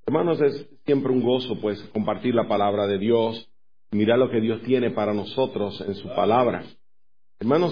Hermanos, es siempre un gozo, pues, compartir la palabra de Dios, mirar lo que Dios tiene para nosotros en su palabra. Hermanos,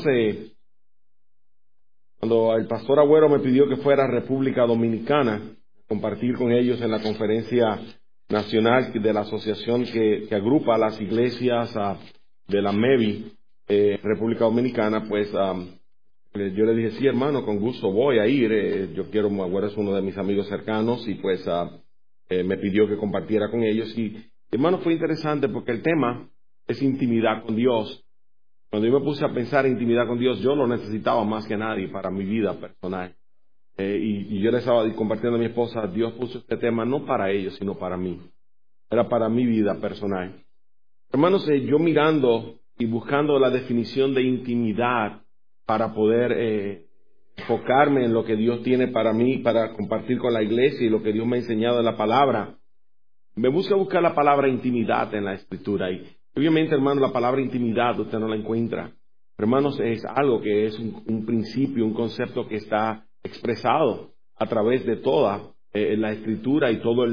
cuando el pastor Agüero me pidió que fuera a República Dominicana, compartir con ellos en la conferencia nacional de la asociación que agrupa a las iglesias de la MEVI, República Dominicana, pues yo le dije, sí, hermano, con gusto voy a ir. Yo quiero, Agüero es uno de mis amigos cercanos y pues me pidió que compartiera con ellos. Y, hermano, fue interesante porque el tema es intimidad con Dios. Cuando yo me puse a pensar en intimidad con Dios, yo lo necesitaba más que nadie para mi vida personal. Y yo le estaba compartiendo a mi esposa, Dios puso este tema no para ellos, sino para mí. Era para mi vida personal. Hermanos, yo mirando y buscando la definición de intimidad para poder enfocarme en lo que Dios tiene para mí, para compartir con la iglesia y lo que Dios me ha enseñado en la palabra, me busca buscar la palabra intimidad en la Escritura. Y obviamente, hermano, la palabra intimidad usted no la encuentra. Hermanos, es algo que es un principio, un concepto que está expresado a través de toda la Escritura y todo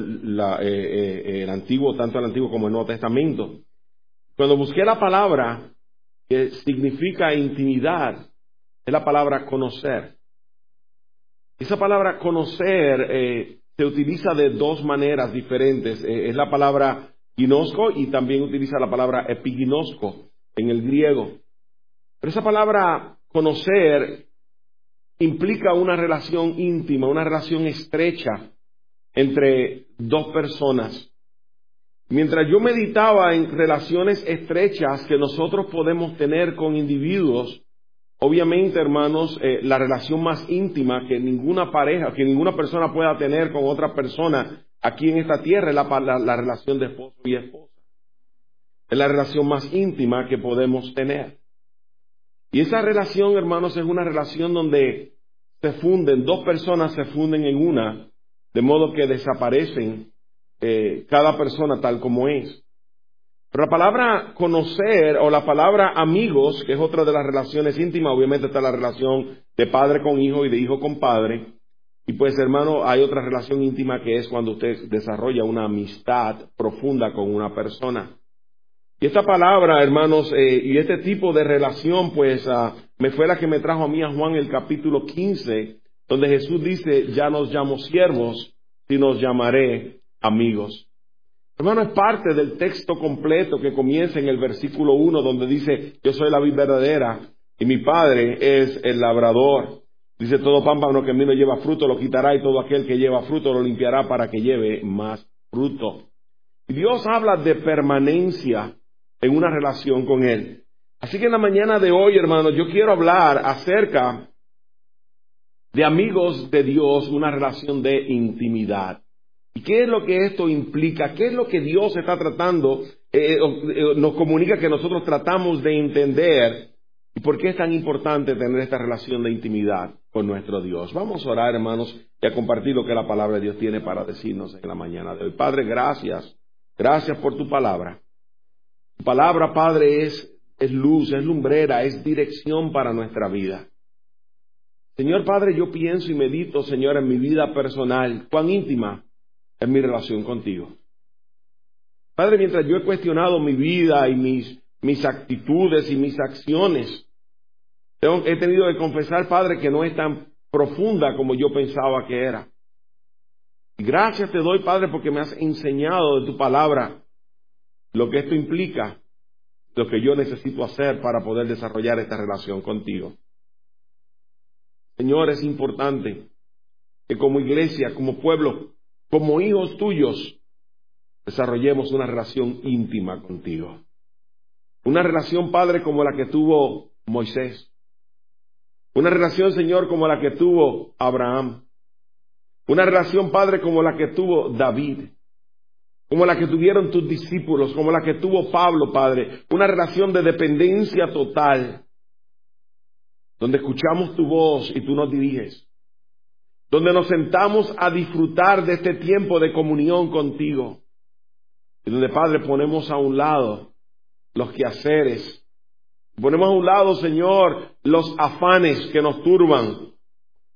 el Antiguo, tanto el Antiguo como el Nuevo Testamento. Cuando busqué la palabra que significa intimidad, es la palabra conocer. Esa palabra conocer se utiliza de dos maneras diferentes. Es la palabra ginosco y también utiliza la palabra epiginosco en el griego. Pero esa palabra conocer implica una relación íntima, una relación estrecha entre dos personas. Mientras yo meditaba en relaciones estrechas que nosotros podemos tener con individuos, obviamente, hermanos, la relación más íntima que ninguna pareja, que ninguna persona pueda tener con otra persona aquí en esta tierra es la relación de esposo y esposa. Es la relación más íntima que podemos tener. Y esa relación, hermanos, es una relación donde dos personas se funden en una, de modo que desaparecen cada persona tal como es. Pero la palabra conocer o la palabra amigos, que es otra de las relaciones íntimas, obviamente está la relación de padre con hijo y de hijo con padre. Y pues, hermano, hay otra relación íntima que es cuando usted desarrolla una amistad profunda con una persona. Y esta palabra, hermanos, y este tipo de relación, pues, me fue la que me trajo a mí a Juan el capítulo 15, donde Jesús dice, ya nos llamo siervos, sino os llamaré amigos. Hermano, es parte del texto completo que comienza en el versículo 1, donde dice, yo soy la vid verdadera y mi Padre es el labrador. Dice, todo pámpano que en mí no lleva fruto lo quitará y todo aquel que lleva fruto lo limpiará para que lleve más fruto. Y Dios habla de permanencia en una relación con Él. Así que en la mañana de hoy, hermanos, yo quiero hablar acerca de amigos de Dios, una relación de intimidad. ¿Y qué es lo que esto implica? ¿Qué es lo que Dios está tratando? Nos comunica que nosotros tratamos de entender. ¿Y por qué es tan importante tener esta relación de intimidad con nuestro Dios? Vamos a orar, hermanos, y a compartir lo que la palabra de Dios tiene para decirnos en la mañana de hoy. Padre, gracias. Gracias por tu palabra. Tu palabra, Padre, es luz, es lumbrera, es dirección para nuestra vida. Señor Padre, yo pienso y medito, Señor, en mi vida personal, cuán íntima es mi relación contigo. Padre, mientras yo he cuestionado mi vida y mis actitudes y mis acciones, he tenido que confesar, Padre, que no es tan profunda como yo pensaba que era. Y gracias te doy, Padre, porque me has enseñado de tu palabra lo que esto implica, lo que yo necesito hacer para poder desarrollar esta relación contigo. Señor, es importante que como iglesia, como pueblo, como hijos tuyos, desarrollemos una relación íntima contigo. Una relación, Padre, como la que tuvo Moisés. Una relación, Señor, como la que tuvo Abraham. Una relación, Padre, como la que tuvo David. Como la que tuvieron tus discípulos, como la que tuvo Pablo, Padre. Una relación de dependencia total, donde escuchamos tu voz y tú nos diriges. Donde nos sentamos a disfrutar de este tiempo de comunión contigo. Y donde, Padre, ponemos a un lado los quehaceres. Ponemos a un lado, Señor, los afanes que nos turban.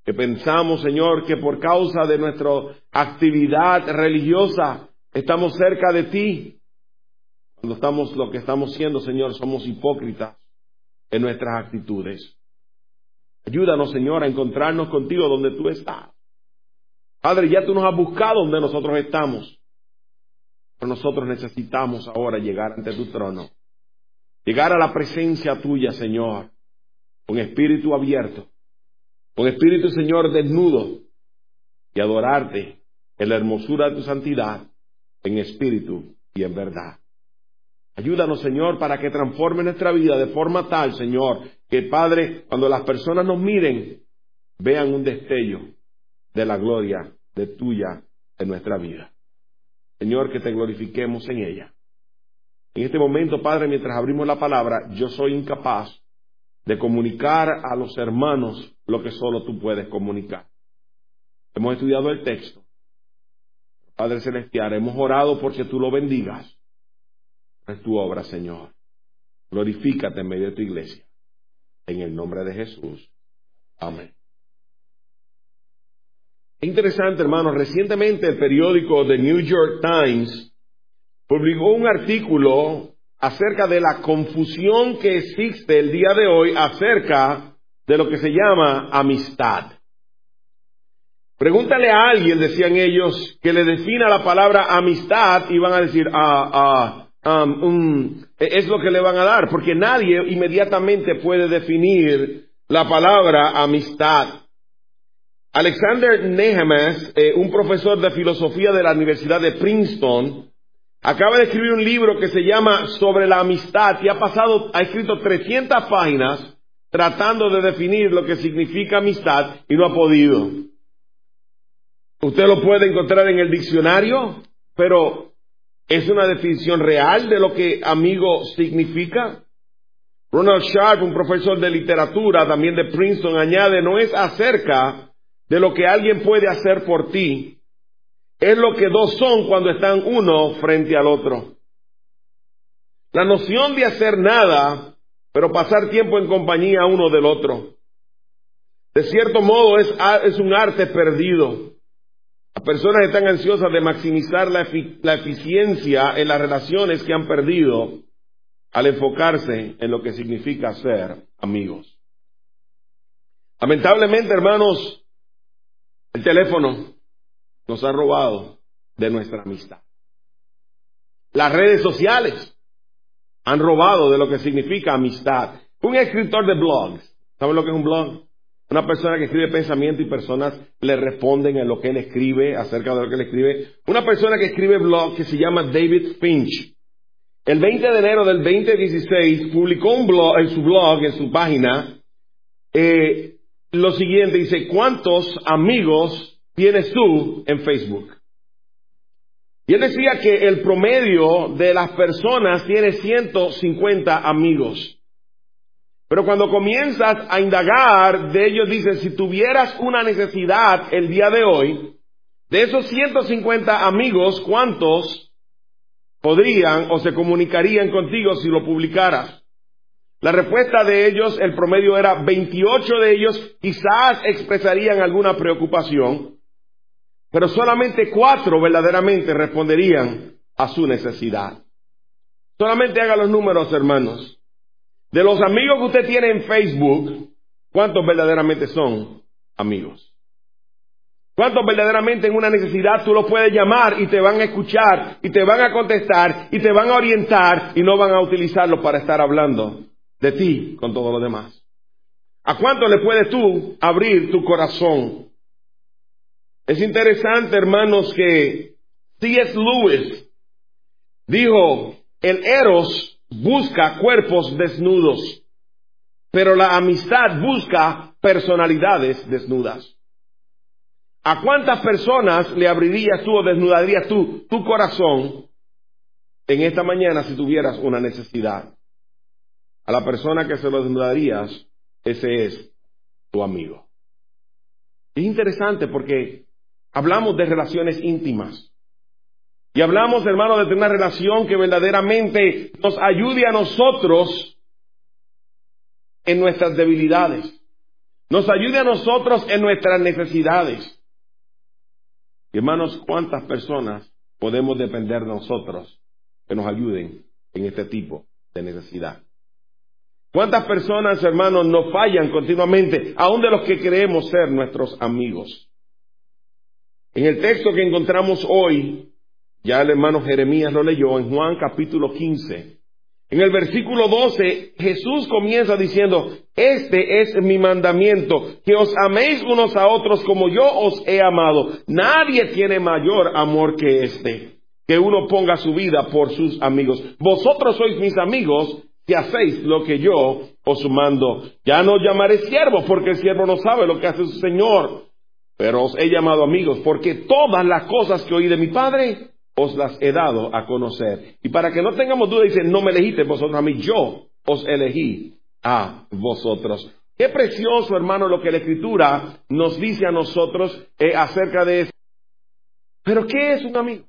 que pensamos, Señor, que por causa de nuestra actividad religiosa estamos cerca de ti. Cuando lo que estamos siendo, Señor, somos hipócritas en nuestras actitudes. Ayúdanos, Señor, a encontrarnos contigo donde tú estás. Padre, ya tú nos has buscado donde nosotros estamos. Pero nosotros necesitamos ahora llegar ante tu trono. Llegar a la presencia tuya, Señor, con espíritu abierto. Con espíritu, Señor, desnudo. Y adorarte en la hermosura de tu santidad, en espíritu y en verdad. Ayúdanos, Señor, para que transforme nuestra vida de forma tal, Señor, que, Padre, cuando las personas nos miren, vean un destello de la gloria de tuya en nuestra vida. Señor, que te glorifiquemos en ella. En este momento, Padre, mientras abrimos la palabra, yo soy incapaz de comunicar a los hermanos lo que solo tú puedes comunicar. Hemos estudiado el texto. Padre Celestial, hemos orado porque tú lo bendigas. Es tu obra, Señor. Glorifícate en medio de tu iglesia. En el nombre de Jesús. Amén. Es interesante, hermanos. Recientemente el periódico The New York Times publicó un artículo acerca de la confusión que existe el día de hoy acerca de lo que se llama amistad. Pregúntale a alguien, decían ellos, que le defina la palabra amistad y van a decir, es lo que le van a dar, porque nadie inmediatamente puede definir la palabra amistad. Alexander Nehamas, un profesor de filosofía de la Universidad de Princeton, acaba de escribir un libro que se llama Sobre la amistad y ha escrito 300 páginas tratando de definir lo que significa amistad y no ha podido. Usted lo puede encontrar en el diccionario, pero ¿es una definición real de lo que amigo significa? Ronald Sharp, un profesor de literatura también de Princeton, añade, no es acerca de lo que alguien puede hacer por ti, es lo que dos son cuando están uno frente al otro. La noción de hacer nada, pero pasar tiempo en compañía uno del otro. De cierto modo es un arte perdido. Las personas están ansiosas de maximizar la eficiencia en las relaciones que han perdido al enfocarse en lo que significa ser amigos. Lamentablemente, hermanos, el teléfono nos ha robado de nuestra amistad. Las redes sociales han robado de lo que significa amistad. Un escritor de blogs, ¿saben lo que es un blog? Una persona que escribe pensamiento y personas le responden en lo que él escribe, acerca de lo que él escribe. Una persona que escribe blog que se llama David Finch. El 20 de enero del 2016 publicó un blog, en su página, lo siguiente, dice, ¿cuántos amigos tienes tú en Facebook? Y él decía que el promedio de las personas tiene 150 amigos. Pero cuando comienzas a indagar de ellos, dicen, si tuvieras una necesidad el día de hoy, de esos 150 amigos, ¿cuántos podrían o se comunicarían contigo si lo publicaras? La respuesta de ellos, el promedio era 28 de ellos quizás expresarían alguna preocupación, pero solamente 4 verdaderamente responderían a su necesidad. Solamente haga los números, hermanos. De los amigos que usted tiene en Facebook, ¿cuántos verdaderamente son amigos? ¿Cuántos verdaderamente en una necesidad tú los puedes llamar y te van a escuchar y te van a contestar y te van a orientar y no van a utilizarlo para estar hablando de ti con todo lo demás? ¿A cuánto le puedes tú abrir tu corazón? Es interesante, hermanos, que C.S. Lewis dijo, el eros busca cuerpos desnudos, pero la amistad busca personalidades desnudas. ¿A cuántas personas le abrirías tú o desnudarías tú tu corazón en esta mañana si tuvieras una necesidad? A la persona que se lo desnudarías, ese es tu amigo. Es interesante porque hablamos de relaciones íntimas. Y hablamos, hermano, de tener una relación que verdaderamente nos ayude a nosotros en nuestras debilidades. nos ayude a nosotros en nuestras necesidades. Y hermanos, ¿cuántas personas podemos depender de nosotros que nos ayuden en este tipo de necesidad? ¿Cuántas personas, hermanos, nos fallan continuamente, aun de los que creemos ser nuestros amigos? En el texto que encontramos hoy, ya el hermano Jeremías lo leyó en Juan capítulo 15. En el versículo 12, Jesús comienza diciendo, este es mi mandamiento, que os améis unos a otros como yo os he amado. Nadie tiene mayor amor que este, que uno ponga su vida por sus amigos. Vosotros sois mis amigos, si hacéis lo que yo os mando. Ya no os llamaré siervos, porque el siervo no sabe lo que hace su Señor. Pero os he llamado amigos, porque todas las cosas que oí de mi Padre, os las he dado a conocer. Y para que no tengamos duda, dice, no me elegiste vosotros a mí, yo os elegí a vosotros. Qué precioso, hermano, lo que la Escritura nos dice a nosotros acerca de eso. Pero ¿qué es un amigo?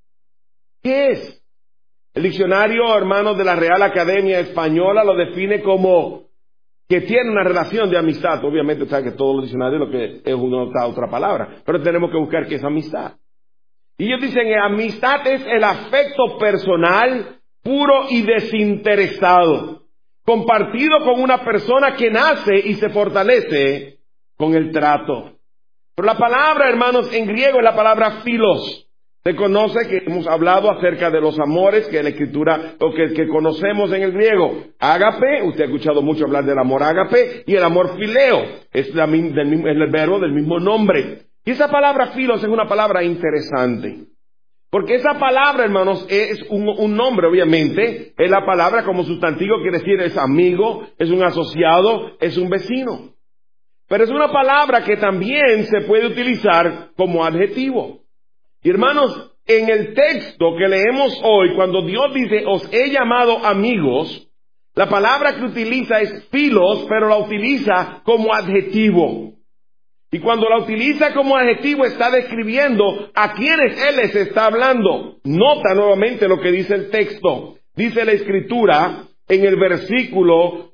¿Qué es? El diccionario, hermanos, de la Real Academia Española lo define como que tiene una relación de amistad. Obviamente, sabe que todos los diccionarios lo que es otra palabra, pero tenemos que buscar qué es amistad. Y ellos dicen que amistad es el afecto personal, puro y desinteresado, compartido con una persona que nace y se fortalece con el trato. Pero la palabra, hermanos, en griego es la palabra philos. Se conoce que hemos hablado acerca de los amores que la Escritura, o que conocemos en el griego. Ágape, usted ha escuchado mucho hablar del amor ágape, y el amor fileo, es el verbo del mismo nombre. Y esa palabra filos es una palabra interesante. Porque esa palabra, hermanos, es un nombre, obviamente. Es la palabra como sustantivo, quiere decir es amigo, es un asociado, es un vecino. Pero es una palabra que también se puede utilizar como adjetivo. Y hermanos, en el texto que leemos hoy, cuando Dios dice, os he llamado amigos, la palabra que utiliza es filos, pero la utiliza como adjetivo. Y cuando la utiliza como adjetivo está describiendo a quienes Él les está hablando. Nota nuevamente lo que dice el texto. Dice la Escritura en el versículo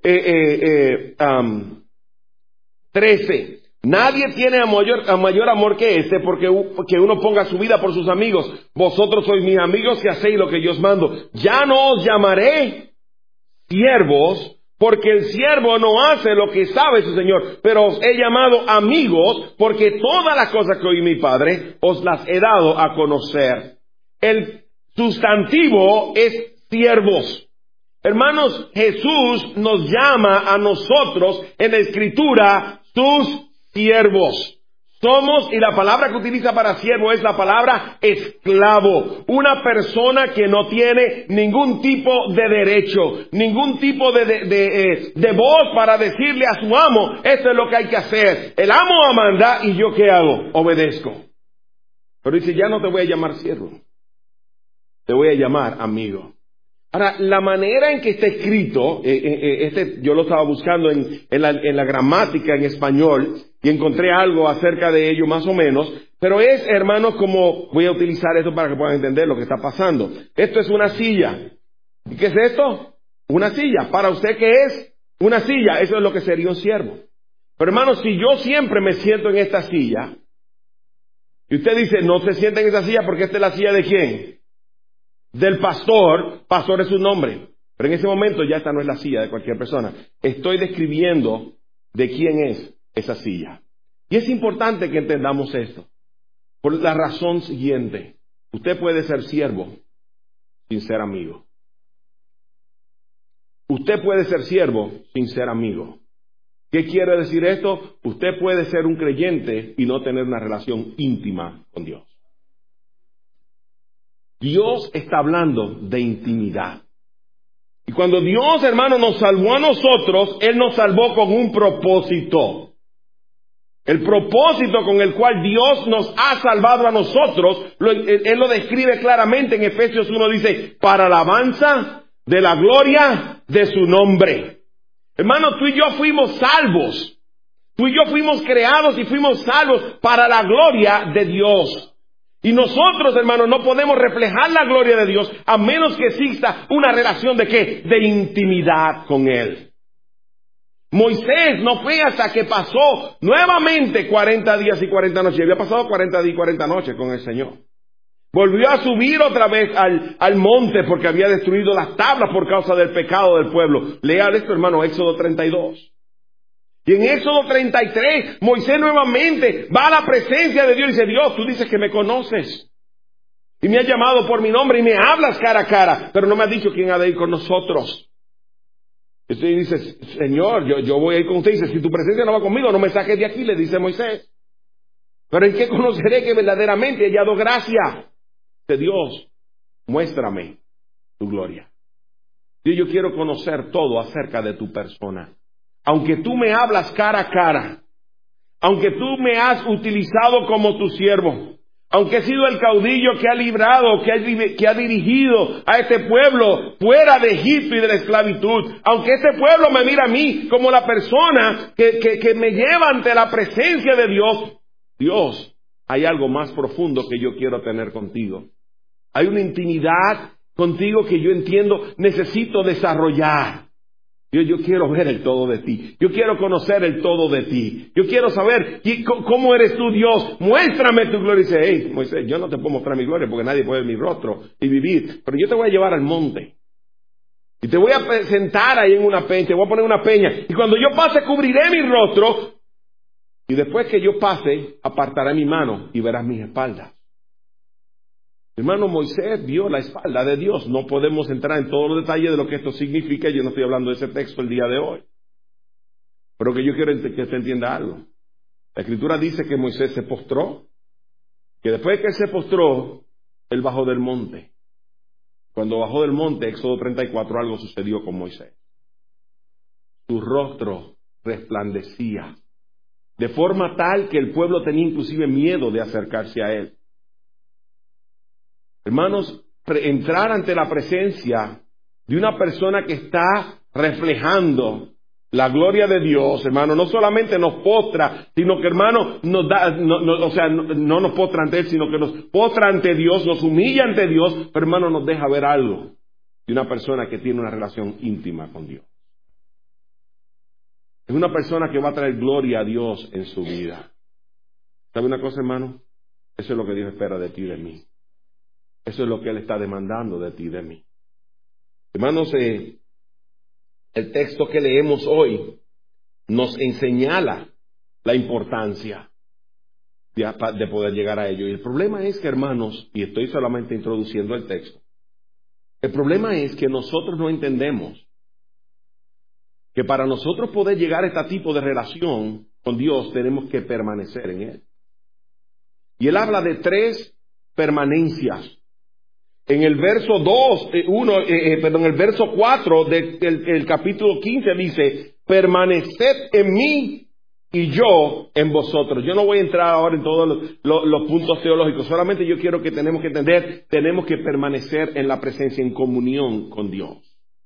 13. Nadie tiene a mayor amor que este, porque que uno ponga su vida por sus amigos. Vosotros sois mis amigos que hacéis lo que yo os mando. Ya no os llamaré siervos, porque el siervo no hace lo que sabe su Señor, pero os he llamado amigos, porque todas las cosas que oí mi Padre os las he dado a conocer. El sustantivo es siervos. Hermanos, Jesús nos llama a nosotros en la Escritura sus siervos. Somos, y la palabra que utiliza para siervo es la palabra esclavo. Una persona que no tiene ningún tipo de derecho, ningún tipo de voz para decirle a su amo, esto es lo que hay que hacer. El amo manda y yo ¿qué hago? Obedezco. Pero dice, ya no te voy a llamar siervo, te voy a llamar amigo. Ahora, la manera en que está escrito, yo lo estaba buscando en la gramática en español y encontré algo acerca de ello más o menos, pero es, hermanos, como voy a utilizar esto para que puedan entender lo que está pasando. Esto es una silla. ¿Y qué es esto? Una silla. Para usted, ¿qué es? Una silla. Eso es lo que sería un siervo. Pero hermanos, si yo siempre me siento en esta silla, y usted dice, no se sienta en esa silla porque esta es la silla de ¿quién? Del pastor. Pastor es su nombre. Pero en ese momento ya esta no es la silla de cualquier persona. Estoy describiendo de quién es esa silla. Y es importante que entendamos esto. Por la razón siguiente. Usted puede ser siervo sin ser amigo. Usted puede ser siervo sin ser amigo. ¿Qué quiere decir esto? Usted puede ser un creyente y no tener una relación íntima con Dios. Dios está hablando de intimidad. Y cuando Dios, hermano, nos salvó a nosotros, Él nos salvó con un propósito. El propósito con el cual Dios nos ha salvado a nosotros, Él lo describe claramente en Efesios 1, dice, para alabanza de la gloria de su nombre. Hermano, tú y yo fuimos salvos. Tú y yo fuimos creados y fuimos salvos para la gloria de Dios. Y nosotros, hermanos, no podemos reflejar la gloria de Dios a menos que exista una relación de ¿qué? De intimidad con Él. Moisés no fue hasta que pasó nuevamente 40 días y 40 noches. Había pasado 40 días y 40 noches con el Señor. Volvió a subir otra vez al monte porque había destruido las tablas por causa del pecado del pueblo. Lea esto, hermano, Éxodo 32. Y en Éxodo 33, Moisés nuevamente va a la presencia de Dios y dice: Dios, tú dices que me conoces. Y me has llamado por mi nombre y me hablas cara a cara, pero no me has dicho quién ha de ir con nosotros. Y usted dice: Señor, yo voy a ir con usted. Y dice: si tu presencia no va conmigo, no me saques de aquí, le dice Moisés. Pero ¿en qué conoceré que verdaderamente he hallado gracia? De Dios, muéstrame tu gloria. Yo quiero conocer todo acerca de tu persona. Aunque tú me hablas cara a cara, aunque tú me has utilizado como tu siervo, aunque he sido el caudillo que ha librado, que ha dirigido a este pueblo fuera de Egipto y de la esclavitud, aunque este pueblo me mira a mí como la persona que me lleva ante la presencia de Dios, Dios, hay algo más profundo que yo quiero tener contigo. Hay una intimidad contigo que yo entiendo necesito desarrollar. Yo quiero ver el todo de ti. Yo quiero conocer el todo de ti. Yo quiero saber cómo eres tú, Dios. Muéstrame tu gloria. Y dice: hey, Moisés, yo no te puedo mostrar mi gloria porque nadie puede ver mi rostro y vivir. Pero yo te voy a llevar al monte. Y te voy a sentar ahí en una peña. Te voy a poner una peña. Y cuando yo pase, cubriré mi rostro. Y después que yo pase, apartaré mi mano y verás mis espaldas. Hermano, Moisés vio la espalda de Dios. No podemos entrar en todos los detalles de lo que esto significa. Yo no estoy hablando de ese texto el día de hoy. Pero que yo quiero que usted entienda algo. La Escritura dice que Moisés se postró. Que después de que él se postró, él bajó del monte. Cuando bajó del monte, Éxodo 34, algo sucedió con Moisés. Su rostro resplandecía. De forma tal que el pueblo tenía inclusive miedo de acercarse a él. Hermanos, entrar ante la presencia de una persona que está reflejando la gloria de Dios, hermano, no solamente nos postra, sino que, hermano, nos da, no nos postra ante Él, sino que nos postra ante Dios, nos humilla ante Dios, pero, hermano, nos deja ver algo de una persona que tiene una relación íntima con Dios. Es una persona que va a traer gloria a Dios en su vida. ¿Sabe una cosa, hermano? Eso es lo que Dios espera de ti y de mí. Eso es lo que Él está demandando de ti y de mí. Hermanos, el texto que leemos hoy nos señala la importancia de poder llegar a ello. Y el problema es que, hermanos, y estoy solamente introduciendo el texto, el problema es que nosotros no entendemos que para nosotros poder llegar a este tipo de relación con Dios tenemos que permanecer en Él. Y Él habla de 3 permanencias. En el verso el verso 4 del capítulo 15 dice: permaneced en mí y yo en vosotros. Yo no voy a entrar ahora en todos los puntos teológicos, solamente yo quiero que tenemos que entender, tenemos que permanecer en la presencia, en comunión con Dios.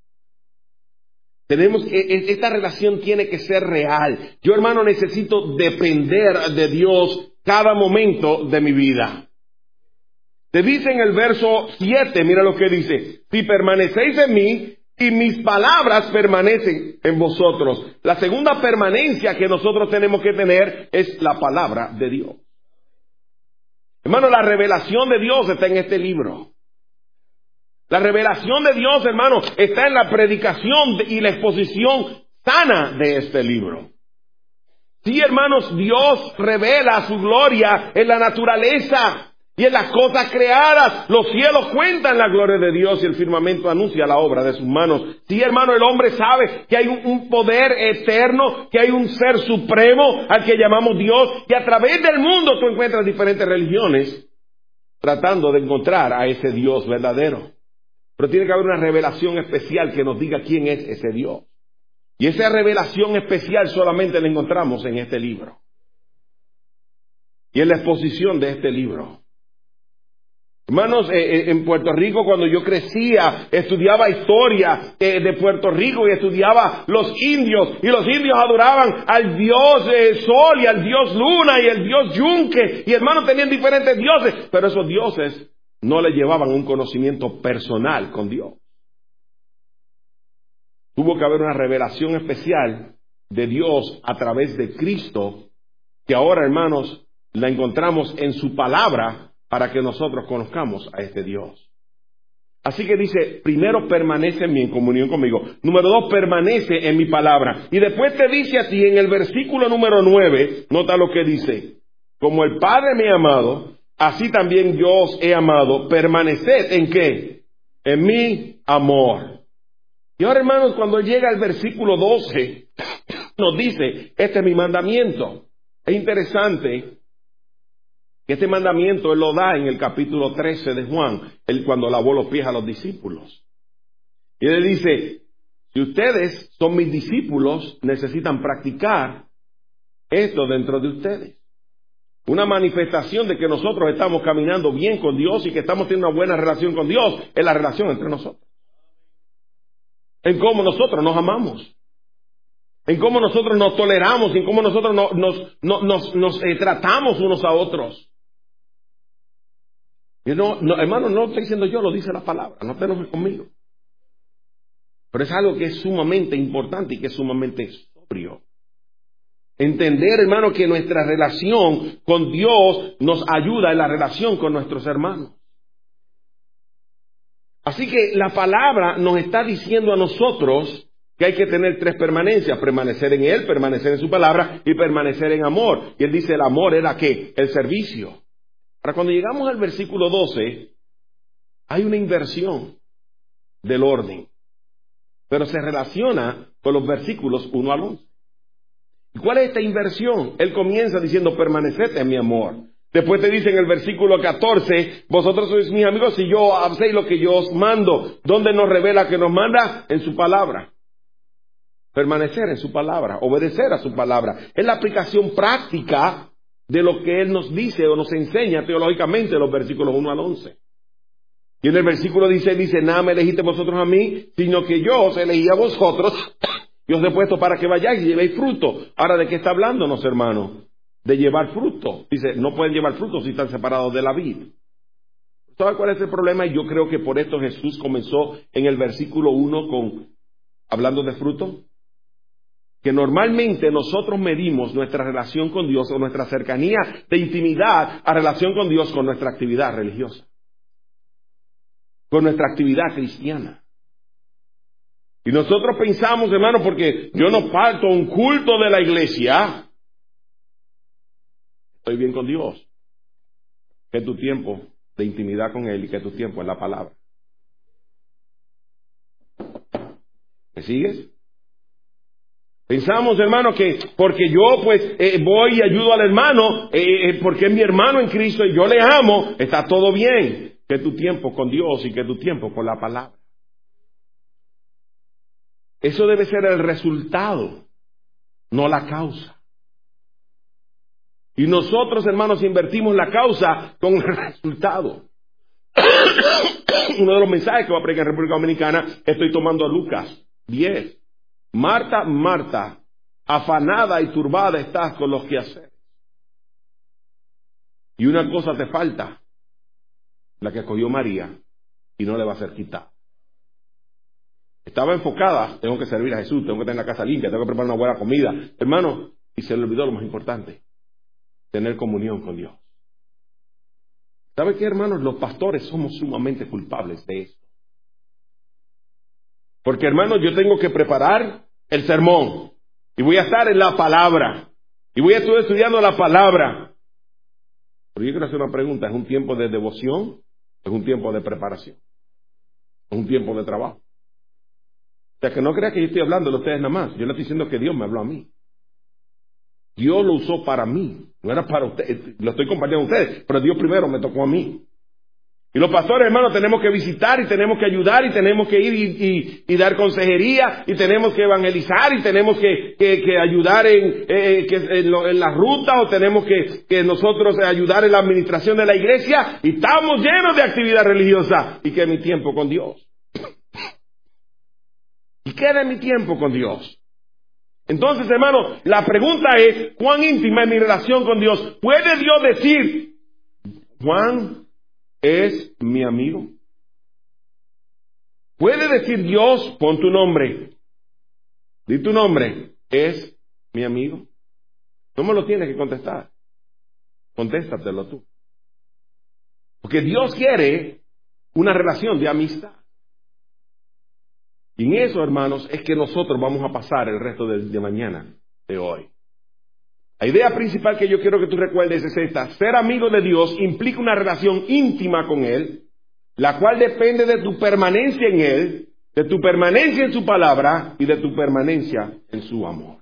Esta relación tiene que ser real. Yo, hermano, necesito depender de Dios cada momento de mi vida. Te dice en el verso 7, mira lo que dice: si permanecéis en mí y mis palabras permanecen en vosotros. La segunda permanencia que nosotros tenemos que tener es la palabra de Dios. Hermano, la revelación de Dios está en este libro. La revelación de Dios, hermano, está en la predicación y la exposición sana de este libro. Sí, hermanos, Dios revela su gloria en la naturaleza y en las cosas creadas. Los cielos cuentan la gloria de Dios y el firmamento anuncia la obra de sus manos. Sí, hermano, el hombre sabe que hay un poder eterno, que hay un ser supremo al que llamamos Dios. Y a través del mundo tú encuentras diferentes religiones tratando de encontrar a ese Dios verdadero. Pero tiene que haber una revelación especial que nos diga quién es ese Dios. Y esa revelación especial solamente la encontramos en este libro. Y en la exposición de este libro. Hermanos, en Puerto Rico, cuando yo crecía, estudiaba historia de Puerto Rico y estudiaba los indios. Y los indios adoraban al dios Sol y al dios Luna y al dios Yunque. Y hermanos, tenían diferentes dioses. Pero esos dioses no le llevaban un conocimiento personal con Dios. Tuvo que haber una revelación especial de Dios a través de Cristo, que ahora, hermanos, la encontramos en su palabra para que nosotros conozcamos a este Dios. Así que dice, primero permanece en comunión conmigo. Número 2, permanece en mi palabra. Y después te dice a ti en el versículo número 9, nota lo que dice: como el Padre me ha amado, así también yo os he amado. Permaneced ¿en qué? En mi amor. Y ahora, hermanos, cuando llega el versículo 12, nos dice, este es mi mandamiento. Es interesante que este mandamiento Él lo da en el capítulo 13 de Juan, Él cuando lavó los pies a los discípulos. Y Él dice, si ustedes son mis discípulos, necesitan practicar esto dentro de ustedes. Una manifestación de que nosotros estamos caminando bien con Dios y que estamos teniendo una buena relación con Dios es la relación entre nosotros. En cómo nosotros nos amamos. En cómo nosotros nos toleramos, en cómo nosotros nos tratamos unos a otros. Y hermano, no lo estoy diciendo yo, lo dice la palabra, no te enojes conmigo. Pero es algo que es sumamente importante y que es sumamente sobrio. Entender, hermano, que nuestra relación con Dios nos ayuda en la relación con nuestros hermanos. Así que la palabra nos está diciendo a nosotros que hay que tener 3 permanencias: permanecer en Él, permanecer en su palabra y permanecer en amor. Y Él dice, el amor era ¿qué? El servicio. Ahora, cuando llegamos al versículo 12, hay una inversión del orden, pero se relaciona con los versículos 1 al 11. ¿Y cuál es esta inversión? Él comienza diciendo, permaneced en mi amor. Después te dice en el versículo 14, vosotros sois mis amigos si yo hacéis lo que yo os mando. ¿Dónde nos revela que nos manda? En su palabra. Permanecer en su palabra, obedecer a su palabra. Es la aplicación práctica de lo que Él nos dice o nos enseña teológicamente en los versículos 1 al 11. Y en el versículo dice, nada me elegiste vosotros a mí, sino que yo os elegí a vosotros y os he puesto para que vayáis y llevéis fruto. Ahora, ¿de qué está hablándonos, hermano? De llevar fruto. Dice, no pueden llevar fruto si están separados de la vid. ¿Sabe cuál es el problema? Y yo creo que por esto Jesús comenzó en el versículo 1 hablando de fruto. Que normalmente nosotros medimos nuestra relación con Dios o nuestra cercanía de intimidad a relación con Dios con nuestra actividad religiosa, con nuestra actividad cristiana. Y nosotros pensamos, hermano, porque yo no falto a un culto de la iglesia, estoy bien con Dios. Que es tu tiempo de intimidad con Él y que es tu tiempo en la palabra. ¿Me sigues? Pensamos, hermano, que porque yo voy y ayudo al hermano, porque es mi hermano en Cristo y yo le amo, está todo bien. Que tu tiempo con Dios y que tu tiempo con la palabra. Eso debe ser el resultado, no la causa. Y nosotros, hermanos, invertimos la causa con el resultado. Uno de los mensajes que voy a predicar en República Dominicana, estoy tomando a Lucas 10. Marta, Marta, afanada y turbada estás con los quehaceres. Y una cosa te falta, la que escogió María, y no le va a ser quitada. Estaba enfocada, tengo que servir a Jesús, tengo que tener la casa limpia, tengo que preparar una buena comida. Hermano, y se le olvidó lo más importante, tener comunión con Dios. ¿Sabe qué, hermanos? Los pastores somos sumamente culpables de eso. Porque, hermanos, yo tengo que preparar el sermón. Y voy a estar en la palabra. Y voy a estar estudiando la palabra. Pero yo quiero hacer una pregunta. ¿Es un tiempo de devoción? ¿Es un tiempo de preparación? ¿Es un tiempo de trabajo? O sea, que no crea que yo estoy hablando de ustedes nada más. Yo le estoy diciendo que Dios me habló a mí. Dios lo usó para mí. No era para ustedes. Lo estoy compartiendo con ustedes. Pero Dios primero me tocó a mí. Y los pastores, hermanos, tenemos que visitar y tenemos que ayudar y tenemos que ir y dar consejería y tenemos que evangelizar y tenemos que ayudar en la ruta o tenemos que nosotros ayudar en la administración de la iglesia y estamos llenos de actividad religiosa. ¿Y qué es mi tiempo con Dios? ¿Y qué es mi tiempo con Dios? Entonces, hermano, la pregunta es, ¿cuán íntima es mi relación con Dios? ¿Puede Dios decir, Juan es mi amigo? ¿Puede decir Dios, pon tu nombre, di tu nombre, es mi amigo? No me lo tienes que contestar. Contéstatelo tú. Porque Dios quiere una relación de amistad. Y en eso, hermanos, es que nosotros vamos a pasar el resto de mañana, de hoy. La idea principal que yo quiero que tú recuerdes es esta. Ser amigo de Dios implica una relación íntima con Él, la cual depende de tu permanencia en Él, de tu permanencia en su palabra y de tu permanencia en su amor.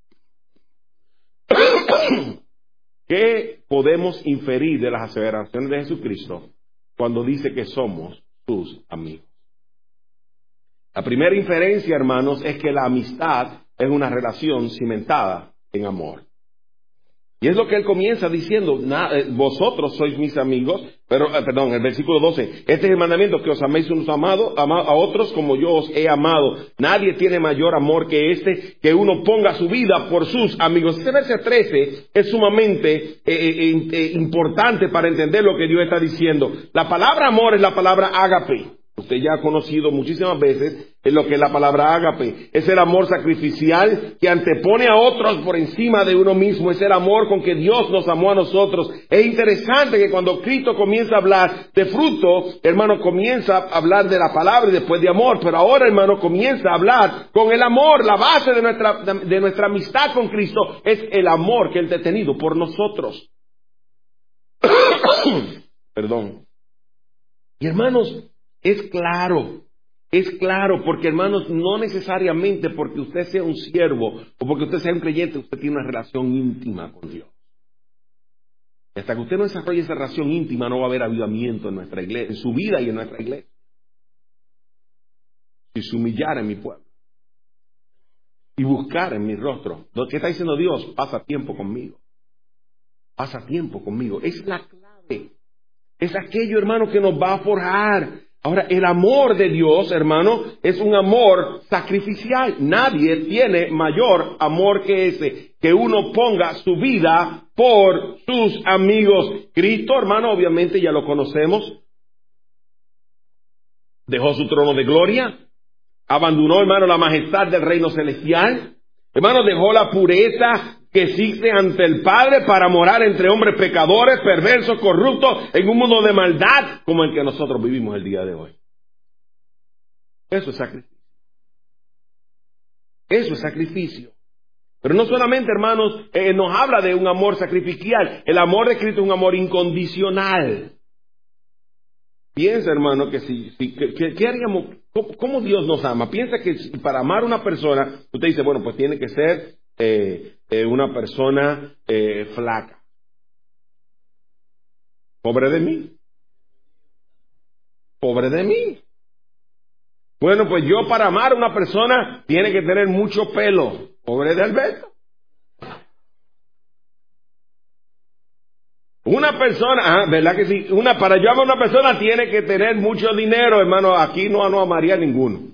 ¿Qué podemos inferir de las aseveraciones de Jesucristo cuando dice que somos sus amigos? La primera inferencia, hermanos, es que la amistad es una relación cimentada en amor. Y es lo que él comienza diciendo, vosotros sois mis amigos, el versículo 12, este es el mandamiento, que os améis unos a otros como yo os he amado. Nadie tiene mayor amor que este, que uno ponga su vida por sus amigos. Este verso 13 es sumamente importante para entender lo que Dios está diciendo. La palabra amor es la palabra ágape. Usted ya ha conocido muchísimas veces lo que es la palabra ágape. Es el amor sacrificial que antepone a otros por encima de uno mismo. Es el amor con que Dios nos amó a nosotros. Es interesante que cuando Cristo comienza a hablar de fruto, hermano, comienza a hablar de la palabra y después de amor. Pero ahora, hermano, comienza a hablar con el amor. La base de nuestra amistad con Cristo es el amor que Él ha tenido por nosotros. Perdón. Y hermanos, es claro, porque hermanos, no necesariamente porque usted sea un siervo o porque usted sea un creyente, usted tiene una relación íntima con Dios. Y hasta que usted no desarrolle esa relación íntima, no va a haber avivamiento en nuestra iglesia, en su vida y en nuestra iglesia. Si se humillara en mi pueblo y buscar en mi rostro, ¿qué está diciendo Dios? Pasa tiempo conmigo. Pasa tiempo conmigo. Es la clave. Es aquello, hermano, que nos va a forjar. Ahora, el amor de Dios, hermano, es un amor sacrificial. Nadie tiene mayor amor que ese, que uno ponga su vida por sus amigos. Cristo, hermano, obviamente ya lo conocemos. Dejó su trono de gloria, abandonó, hermano, la majestad del reino celestial. Hermano, dejó la pureza que existe ante el Padre para morar entre hombres pecadores, perversos, corruptos, en un mundo de maldad como el que nosotros vivimos el día de hoy. Eso es sacrificio. Eso es sacrificio. Pero no solamente, hermanos, nos habla de un amor sacrificial. El amor de Cristo es un amor incondicional. Piensa, hermano, que ¿qué haríamos? ¿Cómo Dios nos ama? Piensa que para amar a una persona, usted dice, bueno, pues tiene que ser una persona flaca. Pobre de mí. Pobre de mí. Bueno, pues yo para amar a una persona tiene que tener mucho pelo. Pobre de Alberto. Una persona, ¿verdad que sí? Para yo amar a una persona tiene que tener mucho dinero, hermano. Aquí no amaría a ninguno.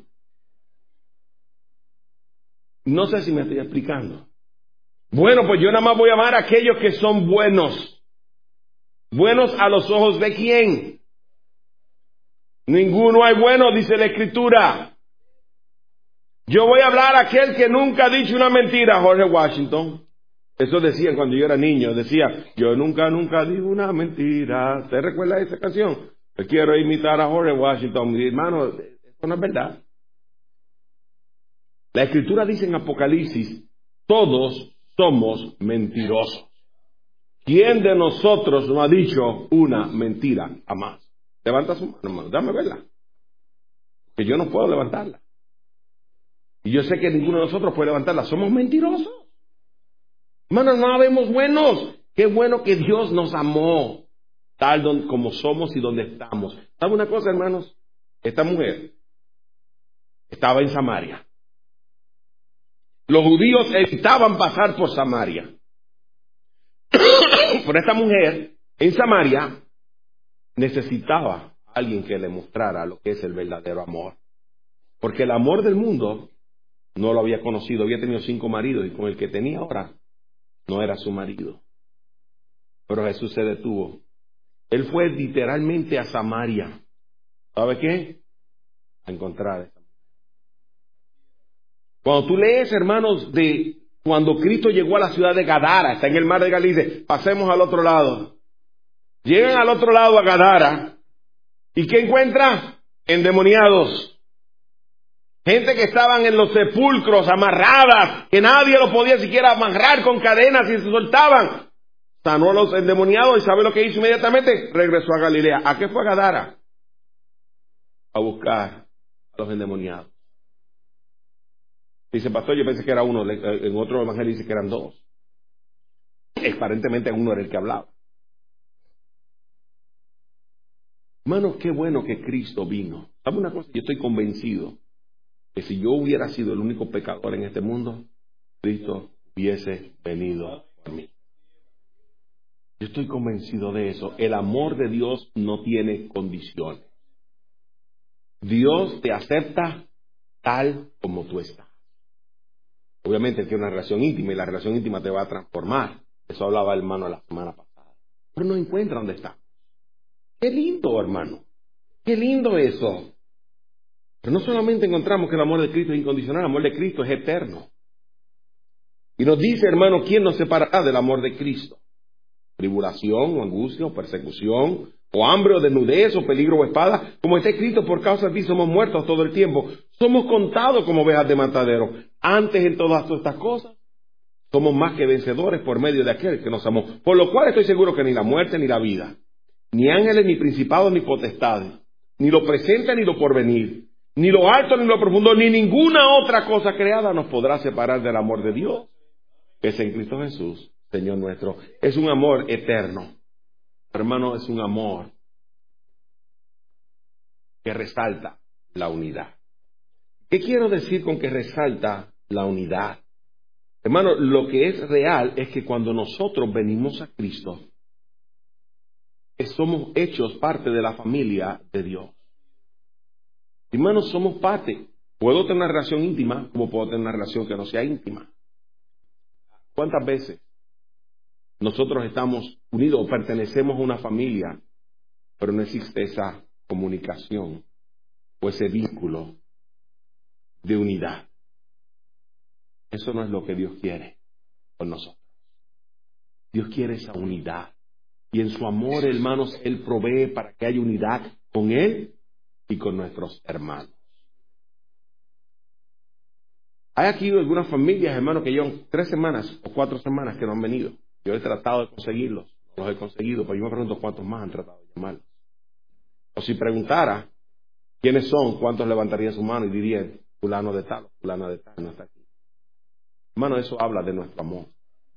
No sé si me estoy explicando. Bueno, pues yo nada más voy a amar a aquellos que son buenos. ¿Buenos a los ojos de quién? Ninguno hay bueno, dice la Escritura. Yo voy a hablar a aquel que nunca ha dicho una mentira, Jorge Washington. Eso decían cuando yo era niño. Decía, yo nunca digo una mentira. ¿Usted recuerda esa canción? Yo quiero imitar a Jorge Washington. Mi hermano, eso no es verdad. La Escritura dice en Apocalipsis, todos somos mentirosos. ¿Quién de nosotros no ha dicho una mentira jamás? Levanta su mano, hermano, dame verla. Que yo no puedo levantarla. Y yo sé que ninguno de nosotros puede levantarla. Somos mentirosos. Hermano, no habemos buenos. Qué bueno que Dios nos amó, tal como somos y donde estamos. ¿Sabe una cosa, hermanos? Esta mujer estaba en Samaria. Los judíos evitaban pasar por Samaria. Pero esta mujer en Samaria necesitaba a alguien que le mostrara lo que es el verdadero amor. Porque el amor del mundo no lo había conocido. Había tenido 5 maridos y con el que tenía ahora no era su marido. Pero Jesús se detuvo. Él fue literalmente a Samaria. ¿Sabe qué? A encontrar esa mujer. Cuando tú lees, hermanos, de Cuando Cristo llegó a la ciudad de Gadara, está en el mar de Galilea, dice, pasemos al otro lado. Llegan al otro lado a Gadara, ¿y qué encuentra? Endemoniados. Gente que estaban en los sepulcros, amarradas, que nadie los podía siquiera amarrar con cadenas y se soltaban. Sanó a los endemoniados y ¿sabe lo que hizo inmediatamente? Regresó a Galilea. ¿A qué fue a Gadara? A buscar a los endemoniados. Dice, pastor, yo pensé que era uno. En otro evangelio dice que eran dos. Aparentemente uno era el que hablaba. Hermanos, qué bueno que Cristo vino. ¿Sabe una cosa? Yo estoy convencido que si yo hubiera sido el único pecador en este mundo, Cristo hubiese venido por mí. Yo estoy convencido de eso. El amor de Dios no tiene condiciones. Dios te acepta tal como tú estás. Obviamente Él tiene una relación íntima y la relación íntima te va a transformar. Eso hablaba el hermano la semana pasada. Pero no encuentra dónde está. Qué lindo, hermano. Qué lindo eso. Pero no solamente encontramos que el amor de Cristo es incondicional, el amor de Cristo es eterno. Y nos dice, hermano, ¿quién nos separará del amor de Cristo? Tribulación, o angustia, o persecución, o hambre, o desnudez, o peligro, o espada. Como está escrito, por causa de ti somos muertos todo el tiempo. Somos contados como ovejas de matadero. Antes en todas estas cosas, somos más que vencedores por medio de aquel que nos amó. Por lo cual estoy seguro que ni la muerte, ni la vida, ni ángeles, ni principados, ni potestades, ni lo presente, ni lo porvenir, ni lo alto, ni lo profundo, ni ninguna otra cosa creada nos podrá separar del amor de Dios, que es en Cristo Jesús, Señor nuestro. Es un amor eterno. Hermano, es un amor que resalta la unidad. ¿Qué quiero decir con que resalta la unidad? Hermano, lo que es real es que cuando nosotros venimos a Cristo, somos hechos parte de la familia de Dios. Hermanos, somos parte. Puedo tener una relación íntima, como puedo tener una relación que no sea íntima. ¿Cuántas veces nosotros estamos unidos o pertenecemos a una familia, pero no existe esa comunicación o ese vínculo de unidad? Eso no es lo que Dios quiere con nosotros. Dios quiere esa unidad. Y en su amor, hermanos, Él provee para que haya unidad con Él y con nuestros hermanos. Hay aquí algunas familias, hermanos, que llevan 3 semanas o 4 semanas que no han venido. Yo he tratado de conseguirlos, no los he conseguido, pero yo me pregunto cuántos más han tratado de llamarlos. O si preguntara quiénes son, cuántos levantarían su mano y dirían, fulano de tal, fulano de tal, no está aquí. Hermano, eso habla de nuestro amor.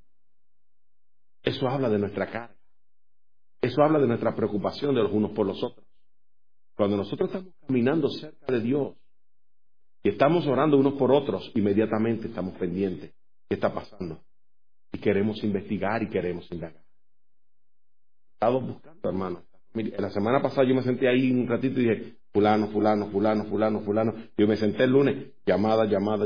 Eso habla de nuestra carga. Eso habla de nuestra preocupación de los unos por los otros. Cuando nosotros estamos caminando cerca de Dios y estamos orando unos por otros, inmediatamente estamos pendientes. ¿Qué está pasando? Y queremos investigar y queremos indagar. Estamos buscando, hermano. La semana pasada yo me senté ahí un ratito y dije, fulano, fulano, fulano, fulano, fulano. Yo me senté el lunes, llamada.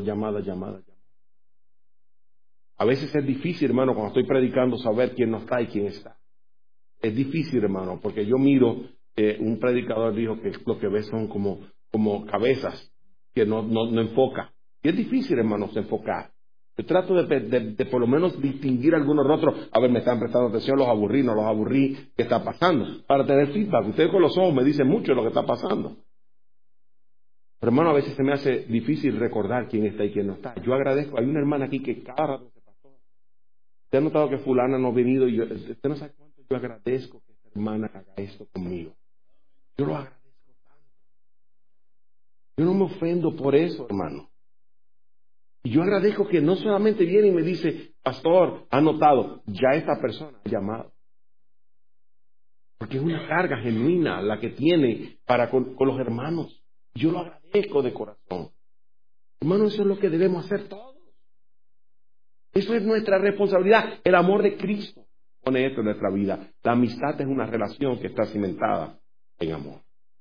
A veces es difícil, hermano, cuando estoy predicando, saber quién no está y quién está. Es difícil, hermano, porque yo miro, un predicador dijo que lo que ve son como cabezas que no enfoca. Y es difícil, hermanos, enfocar. Yo trato de por lo menos distinguir algunos rostros. A ver, me están prestando atención, los aburrí, no los aburrí, ¿qué está pasando? Para tener feedback. Ustedes con los ojos me dicen mucho de lo que está pasando. Pero, hermano, a veces se me hace difícil recordar quién está y quién no está. Yo agradezco. Hay una hermana aquí que cada rato se pasó. Usted ha notado que fulana no ha venido y usted no sabe cuánto yo agradezco que esta hermana haga esto conmigo. Yo lo agradezco tanto. Yo no me ofendo por eso, hermano. Y yo agradezco que no solamente viene y me dice, pastor, ha notado, ya esta persona ha llamado. Porque es una carga genuina la que tiene para con los hermanos. Yo lo agradezco de corazón. Hermano, eso es lo que debemos hacer todos. Eso es nuestra responsabilidad. El amor de Cristo pone esto en nuestra vida. La amistad es una relación que está cimentada en amor.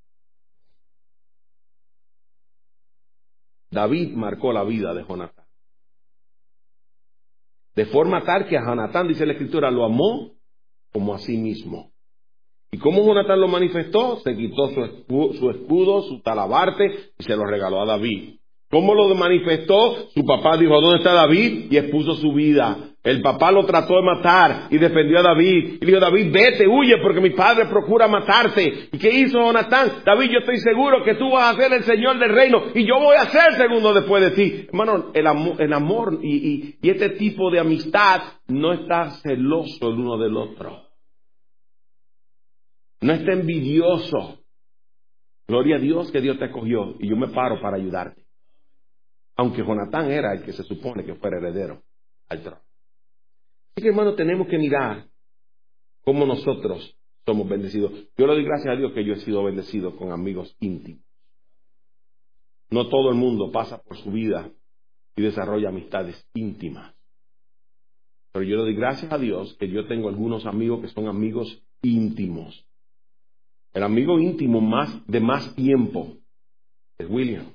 David marcó la vida de Jonatán. De forma tal que a Jonatán, dice la Escritura, lo amó como a sí mismo. ¿Y cómo Jonatán lo manifestó? Se quitó su escudo, su talabarte y se lo regaló a David. ¿Cómo lo manifestó? Su papá dijo, ¿dónde está David? Y expuso su vida. El papá lo trató de matar y defendió a David. Y dijo, David, vete, huye, porque mi padre procura matarte. ¿Y qué hizo Jonatán? David, yo estoy seguro que tú vas a ser el señor del reino y yo voy a ser segundo después de ti. Hermano, el amor y este tipo de amistad no está celoso el uno del otro. No está envidioso. Gloria a Dios que Dios te escogió y yo me paro para ayudarte. Aunque Jonatán era el que se supone que fuera heredero al trono. Así que, hermano, tenemos que mirar cómo nosotros somos bendecidos. Yo le doy gracias a Dios que yo he sido bendecido con amigos íntimos. No todo el mundo pasa por su vida y desarrolla amistades íntimas. Pero yo le doy gracias a Dios que yo tengo algunos amigos que son amigos íntimos. El amigo íntimo de más tiempo es William.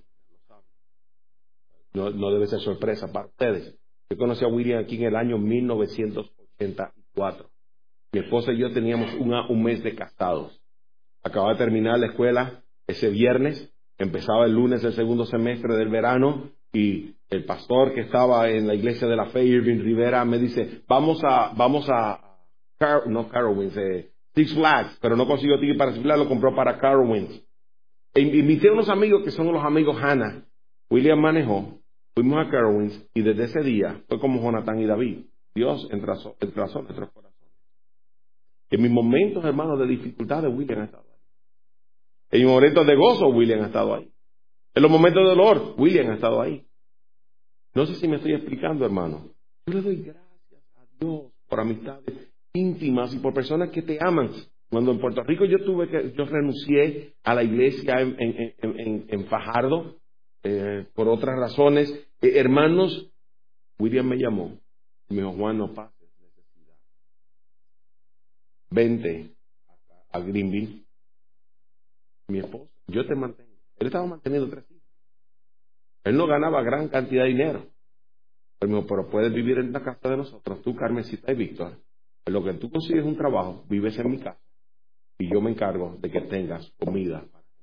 No debe ser sorpresa para ustedes. Yo conocí a William aquí en el año 1984. Mi esposa y yo teníamos un mes de casados. Acababa de terminar la escuela ese viernes. Empezaba el lunes del segundo semestre del verano. Y el pastor que estaba en la iglesia de la fe, Irving Rivera, me dice, vamos a Carowinds, Six Flags, pero no consiguió ticket para Six Flags, lo compró para Carowinds. Invité a unos amigos que son los amigos Hannah. William manejó. Fuimos a Carowinds y desde ese día fue como Jonatán y David. Dios entrazó nuestros corazones. En mis momentos, hermanos, de dificultades, William ha estado ahí. En mis momentos de gozo, William ha estado ahí. En los momentos de dolor, William ha estado ahí. No sé si me estoy explicando, hermano. Yo le doy gracias a Dios por amistades íntimas y por personas que te aman. Cuando en Puerto Rico yo renuncié a la iglesia en Fajardo, por otras razones. Hermanos, William me llamó y me dijo, Juan, no pases necesidad. Vente a Greenville. Mi esposa, yo te mantengo. Él estaba manteniendo 3 hijos. Él no ganaba gran cantidad de dinero. Él me dijo, pero puedes vivir en la casa de nosotros, tú, Carmencita y Víctor. En lo que tú consigues un trabajo, vives en mi casa. Y yo me encargo de que tengas comida.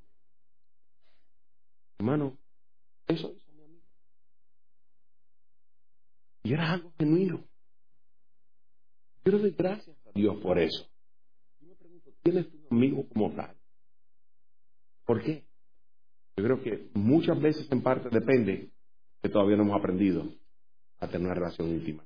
Hermano, eso hizo mi amigo. Y era algo genuino. Yo le doy gracias a Dios por eso. Yo me pregunto, ¿tienes un amigo como tal? ¿Por qué? Yo creo que muchas veces en parte depende que todavía no hemos aprendido a tener una relación íntima.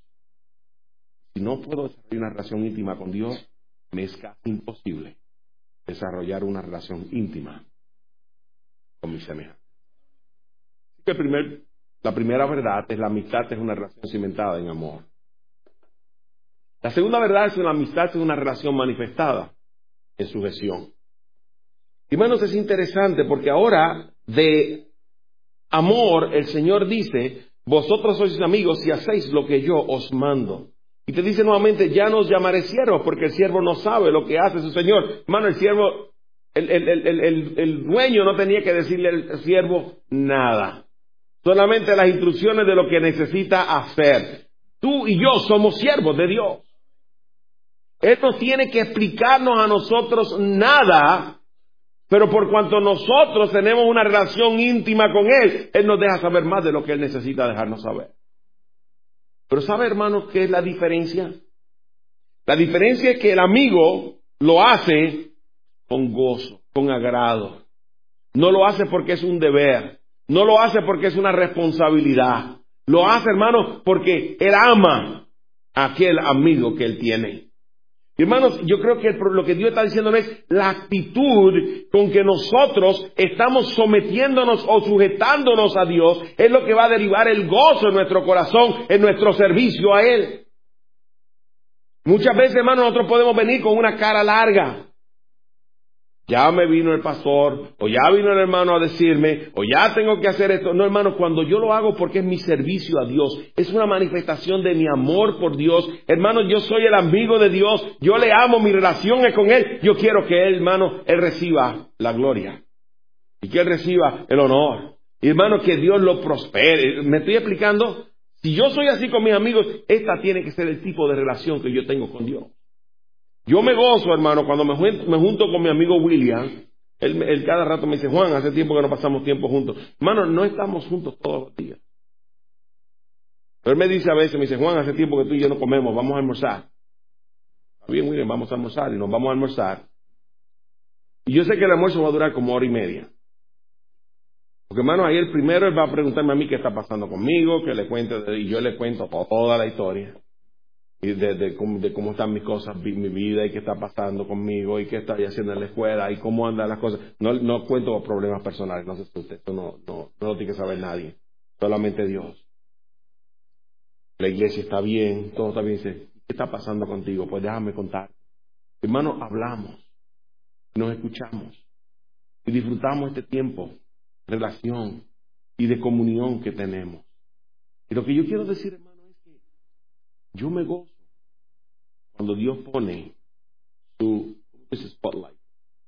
Si no puedo desarrollar una relación íntima con Dios, me es casi imposible desarrollar una relación íntima con mis semejantes. Así que la primera verdad es la amistad es una relación cimentada en amor. La segunda verdad es que la amistad es una relación manifestada en sujeción. Y hermanos, es interesante porque ahora de amor el Señor dice, vosotros sois amigos si hacéis lo que yo os mando. Y te dice nuevamente, ya no os llamaré siervos porque el siervo no sabe lo que hace su Señor. Hermano, el siervo, el dueño no tenía que decirle al siervo nada. Solamente las instrucciones de lo que necesita hacer. Tú y yo somos siervos de Dios. Él no tiene que explicarnos a nosotros nada, pero por cuanto nosotros tenemos una relación íntima con Él, Él nos deja saber más de lo que Él necesita dejarnos saber. Pero ¿sabe, hermanos, qué es la diferencia? La diferencia es que el amigo lo hace con gozo, con agrado. No lo hace porque es un deber. No lo hace porque es una responsabilidad. Lo hace, hermanos, porque Él ama a aquel amigo que Él tiene. Hermanos, yo creo que lo que Dios está diciendo es la actitud con que nosotros estamos sometiéndonos o sujetándonos a Dios es lo que va a derivar el gozo en nuestro corazón, en nuestro servicio a Él. Muchas veces, hermanos, nosotros podemos venir con una cara larga. Ya me vino el pastor, o ya vino el hermano a decirme, o ya tengo que hacer esto. No, hermano, cuando yo lo hago porque es mi servicio a Dios, es una manifestación de mi amor por Dios. Hermano, yo soy el amigo de Dios, yo le amo, mi relación es con Él. Yo quiero que Él, hermano, Él reciba la gloria. Y que Él reciba el honor. Y hermano, que Dios lo prospere. ¿Me estoy explicando? Si yo soy así con mis amigos, esta tiene que ser el tipo de relación que yo tengo con Dios. Yo me gozo, hermano, cuando me junto con mi amigo William, Él cada rato me dice, Juan, hace tiempo que no pasamos tiempo juntos. Hermano, no estamos juntos todos los días. Pero él me dice a veces, me dice, Juan, hace tiempo que tú y yo no comemos, vamos a almorzar. Está bien, miren, vamos a almorzar y nos vamos a almorzar. Y yo sé que el almuerzo va a durar como 1:30. Porque, hermano, ahí el primero él va a preguntarme a mí qué está pasando conmigo, que le cuente, y yo le cuento toda la historia. Y de cómo están mis cosas, mi vida, y qué está pasando conmigo, y qué estoy haciendo en la escuela, y cómo andan las cosas. No cuento problemas personales, no se asuste, eso no lo tiene que saber nadie, solamente Dios. La iglesia está bien, todo está bien. Dice, ¿qué está pasando contigo? Pues déjame contar. Hermano, hablamos, nos escuchamos, y disfrutamos este tiempo de relación y de comunión que tenemos. Y lo que yo quiero decir, hermano, es que yo me gozo cuando Dios pone su spotlight,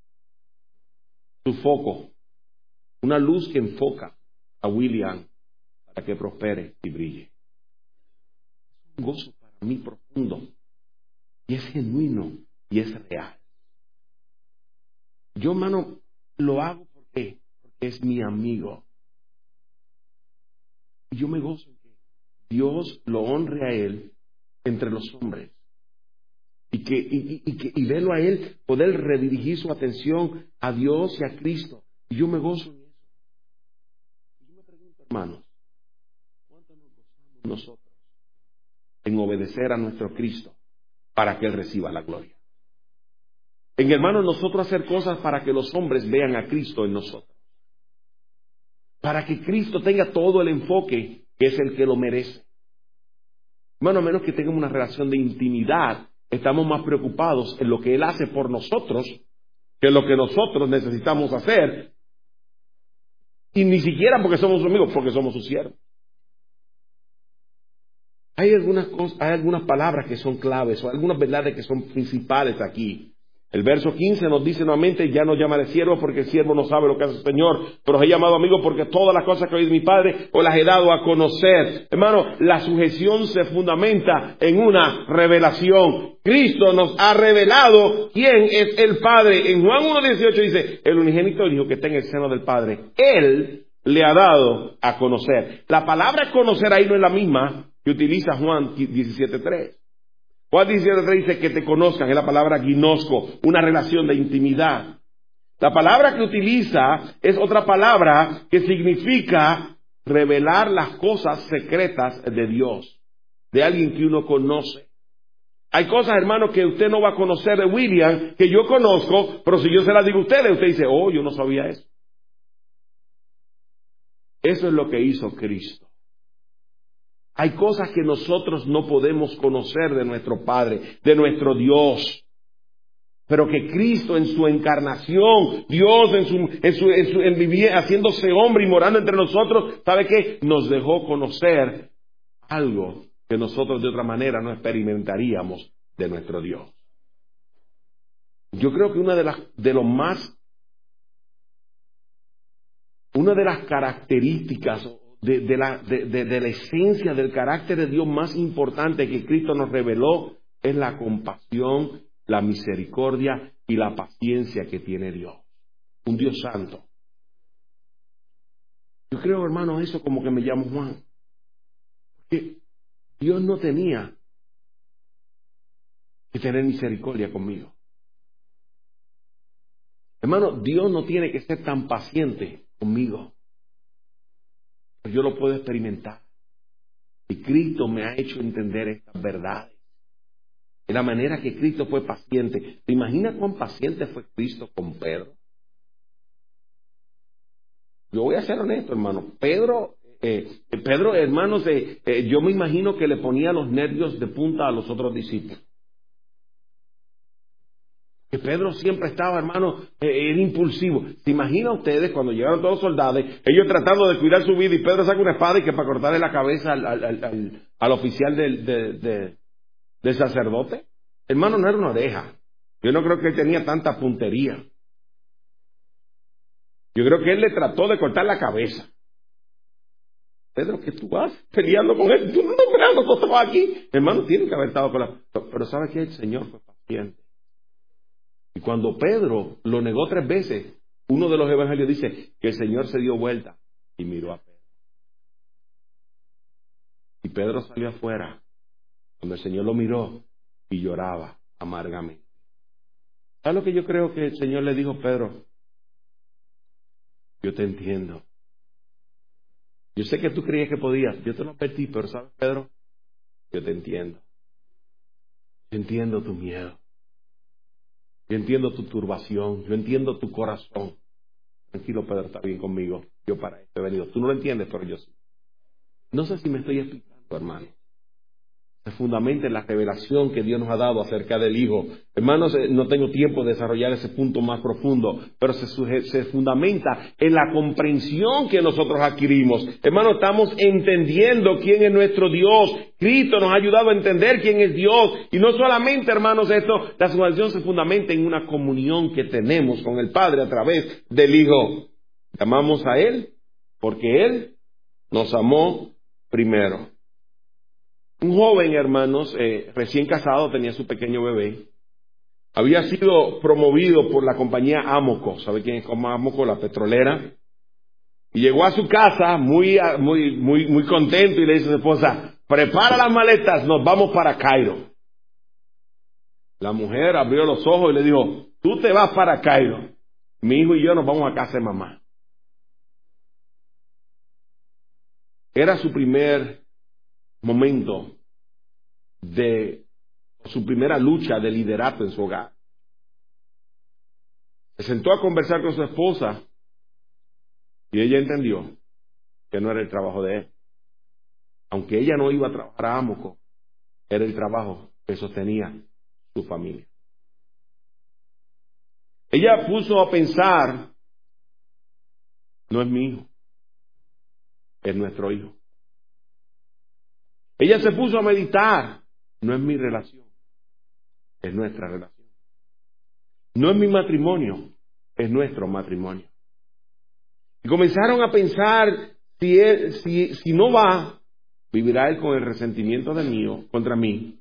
su foco, una luz que enfoca a William para que prospere y brille. Es un gozo para mí profundo, y es genuino, y es real. Yo, hermano, lo hago porque es mi amigo. Y yo me gozo en que Dios lo honre a él entre los hombres. Y verlo a él poder redirigir su atención a Dios y a Cristo. Y yo me gozo en eso. Y yo me pregunto, hermanos, ¿cuánto nos gozamos nosotros en obedecer a nuestro Cristo para que Él reciba la gloria? En, hermanos, nosotros hacer cosas para que los hombres vean a Cristo en nosotros. Para que Cristo tenga todo el enfoque que es el que lo merece. Hermano, a menos que tengamos una relación de intimidad, estamos más preocupados en lo que Él hace por nosotros que en lo que nosotros necesitamos hacer. Y ni siquiera porque somos sus amigos, porque somos sus siervos. Hay algunas palabras que son claves, o algunas verdades que son principales aquí. El verso 15 nos dice nuevamente, ya no llamaré siervo porque el siervo no sabe lo que hace el Señor, pero os he llamado amigo porque todas las cosas que oí de mi Padre os las he dado a conocer. Hermano, la sujeción se fundamenta en una revelación. Cristo nos ha revelado quién es el Padre. En Juan 1:18 dice, el unigénito Hijo que está en el seno del Padre, Él le ha dado a conocer. La palabra conocer ahí no es la misma que utiliza Juan 17:3. Juan 17:3 dice que te conozcan, es la palabra ginosco, una relación de intimidad. La palabra que utiliza es otra palabra que significa revelar las cosas secretas de Dios, de alguien que uno conoce. Hay cosas, hermano, que usted no va a conocer de William, que yo conozco, pero si yo se las digo a ustedes, usted dice, oh, yo no sabía eso. Eso es lo que hizo Cristo. Hay cosas que nosotros no podemos conocer de nuestro Padre, de nuestro Dios. Pero que Cristo en su encarnación, Dios en vivir, haciéndose hombre y morando entre nosotros, ¿sabe qué? Nos dejó conocer algo que nosotros de otra manera no experimentaríamos de nuestro Dios. Yo creo que una de las características de la esencia del carácter de Dios más importante que Cristo nos reveló es la compasión, la misericordia y la paciencia que tiene Dios. Un Dios santo. Yo creo, hermano, eso como que me llamo Juan. Porque Dios no tenía que tener misericordia conmigo. Hermano, Dios no tiene que ser tan paciente conmigo. Pero yo lo puedo experimentar. Y Cristo me ha hecho entender estas verdades. De la manera que Cristo fue paciente. ¿Te imaginas cuán paciente fue Cristo con Pedro? Yo voy a ser honesto, hermano. Pedro, hermanos, yo me imagino que le ponía los nervios de punta a los otros discípulos. Que Pedro siempre estaba, hermano, era impulsivo. ¿Se imaginan ustedes cuando llegaron todos los soldados, ellos tratando de cuidar su vida y Pedro saca una espada y que para cortarle la cabeza al oficial del sacerdote? Hermano, no era una oreja. Yo no creo que él tenía tanta puntería. Yo creo que él le trató de cortar la cabeza. Pedro, ¿qué tú vas peleando con él? Tú no estás peleando, tú estabas aquí. Hermano, tiene que haber estado con la... Pero ¿sabe qué? El Señor fue paciente. Y cuando Pedro lo negó 3 veces, Uno de los evangelios dice que el Señor se dio vuelta y miró a Pedro. Y Pedro salió afuera cuando el Señor lo miró y lloraba amargamente. ¿Sabes lo que yo creo que el Señor le dijo a Pedro? Yo te entiendo. Yo sé que tú creías que podías. Yo te lo advertí, pero ¿sabes, Pedro? Yo te entiendo. Yo entiendo tu miedo. Yo entiendo tu turbación. Yo entiendo tu corazón. Tranquilo, Pedro, está bien conmigo. Yo para esto he venido. Tú no lo entiendes, pero yo sí. No sé si me estoy explicando, hermano. Se fundamenta en la revelación que Dios nos ha dado acerca del Hijo. Hermanos, no tengo tiempo de desarrollar ese punto más profundo, pero se fundamenta en la comprensión que nosotros adquirimos. Hermanos, estamos entendiendo quién es nuestro Dios. Cristo nos ha ayudado a entender quién es Dios. Y no solamente, hermanos, la salvación se fundamenta en una comunión que tenemos con el Padre a través del Hijo. Llamamos a Él porque Él nos amó primero. Un joven, hermanos, recién casado, tenía su pequeño bebé. Había sido promovido por la compañía Amoco. ¿Sabe quién es Amoco? La petrolera. Y llegó a su casa muy contento y le dice a su esposa, prepara las maletas, nos vamos para Cairo. La mujer abrió los ojos y le dijo, tú te vas para Cairo. Mi hijo y yo nos vamos a casa de mamá. Era su primer momento de su primera lucha de liderato en su hogar. Se sentó a conversar con su esposa y ella entendió que no era el trabajo de él. Aunque ella no iba a trabajar a Amoco, era el trabajo que sostenía su familia. Ella puso a pensar, no es mi hijo, es nuestro hijo. Ella se puso a meditar, no es mi relación, es nuestra relación. No es mi matrimonio, es nuestro matrimonio. Y comenzaron a pensar, si no va, vivirá él con el resentimiento contra mí,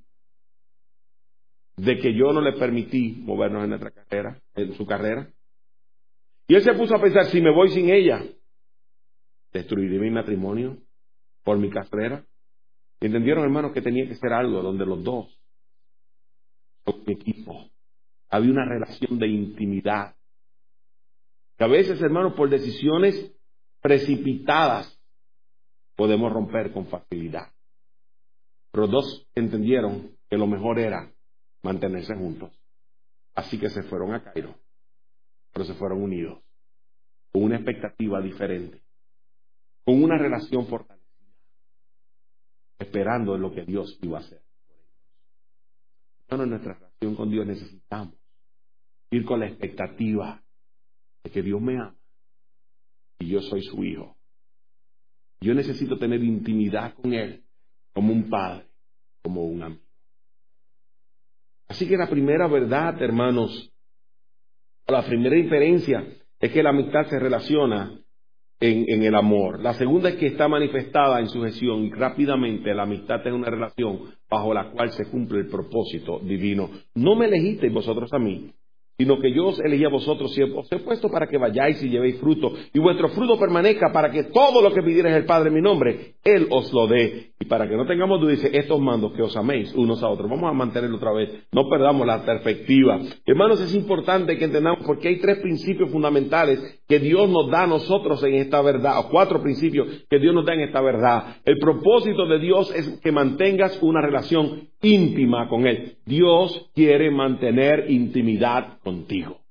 de que yo no le permití movernos en nuestra carrera, en su carrera. Y él se puso a pensar, si me voy sin ella, destruiré mi matrimonio por mi carrera. Y entendieron, hermanos, que tenía que ser algo donde los dos son un equipo. Había una relación de intimidad. Que a veces, hermanos, por decisiones precipitadas, podemos romper con facilidad. Pero los dos entendieron que lo mejor era mantenerse juntos. Así que se fueron a Cairo, pero se fueron unidos, con una expectativa diferente, con una relación fortalecida, esperando en lo que Dios iba a hacer. Bueno, en nuestra relación con Dios necesitamos ir con la expectativa de que Dios me ama y yo soy su hijo. Yo necesito tener intimidad con Él, como un padre, como un amigo. Así que la primera verdad, hermanos, la primera inferencia es que la amistad se relaciona en el amor. La segunda es que está manifestada en sujeción y rápidamente la amistad es una relación bajo la cual se cumple el propósito divino. No me elegisteis vosotros a mí, sino que yo os elegí a vosotros y os he puesto para que vayáis y llevéis fruto, y vuestro fruto permanezca, para que todo lo que pidierais el Padre en mi nombre, Él os lo dé. Y para que no tengamos duda, dice, estos mandos que os améis unos a otros. Vamos a mantenerlo otra vez, no perdamos la perspectiva. Hermanos, es importante que entendamos, porque hay 3 principios fundamentales que Dios nos da a nosotros en esta verdad, o 4 principios que Dios nos da en esta verdad. El propósito de Dios es que mantengas una relación íntima con Él. Dios quiere mantener intimidad contigo.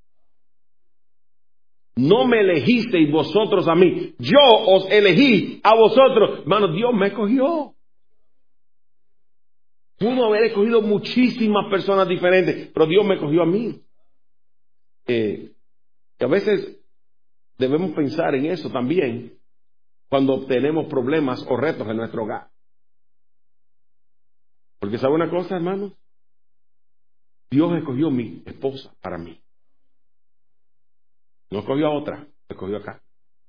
No me elegisteis vosotros a mí, yo os elegí a vosotros. Hermano, Dios me escogió. Pudo haber escogido muchísimas personas diferentes, pero Dios me escogió a mí. Que a veces debemos pensar en eso también cuando tenemos problemas o retos en nuestro hogar. Porque ¿sabe una cosa, hermanos? Dios escogió a mi esposa para mí. No escogió a otra, escogió acá.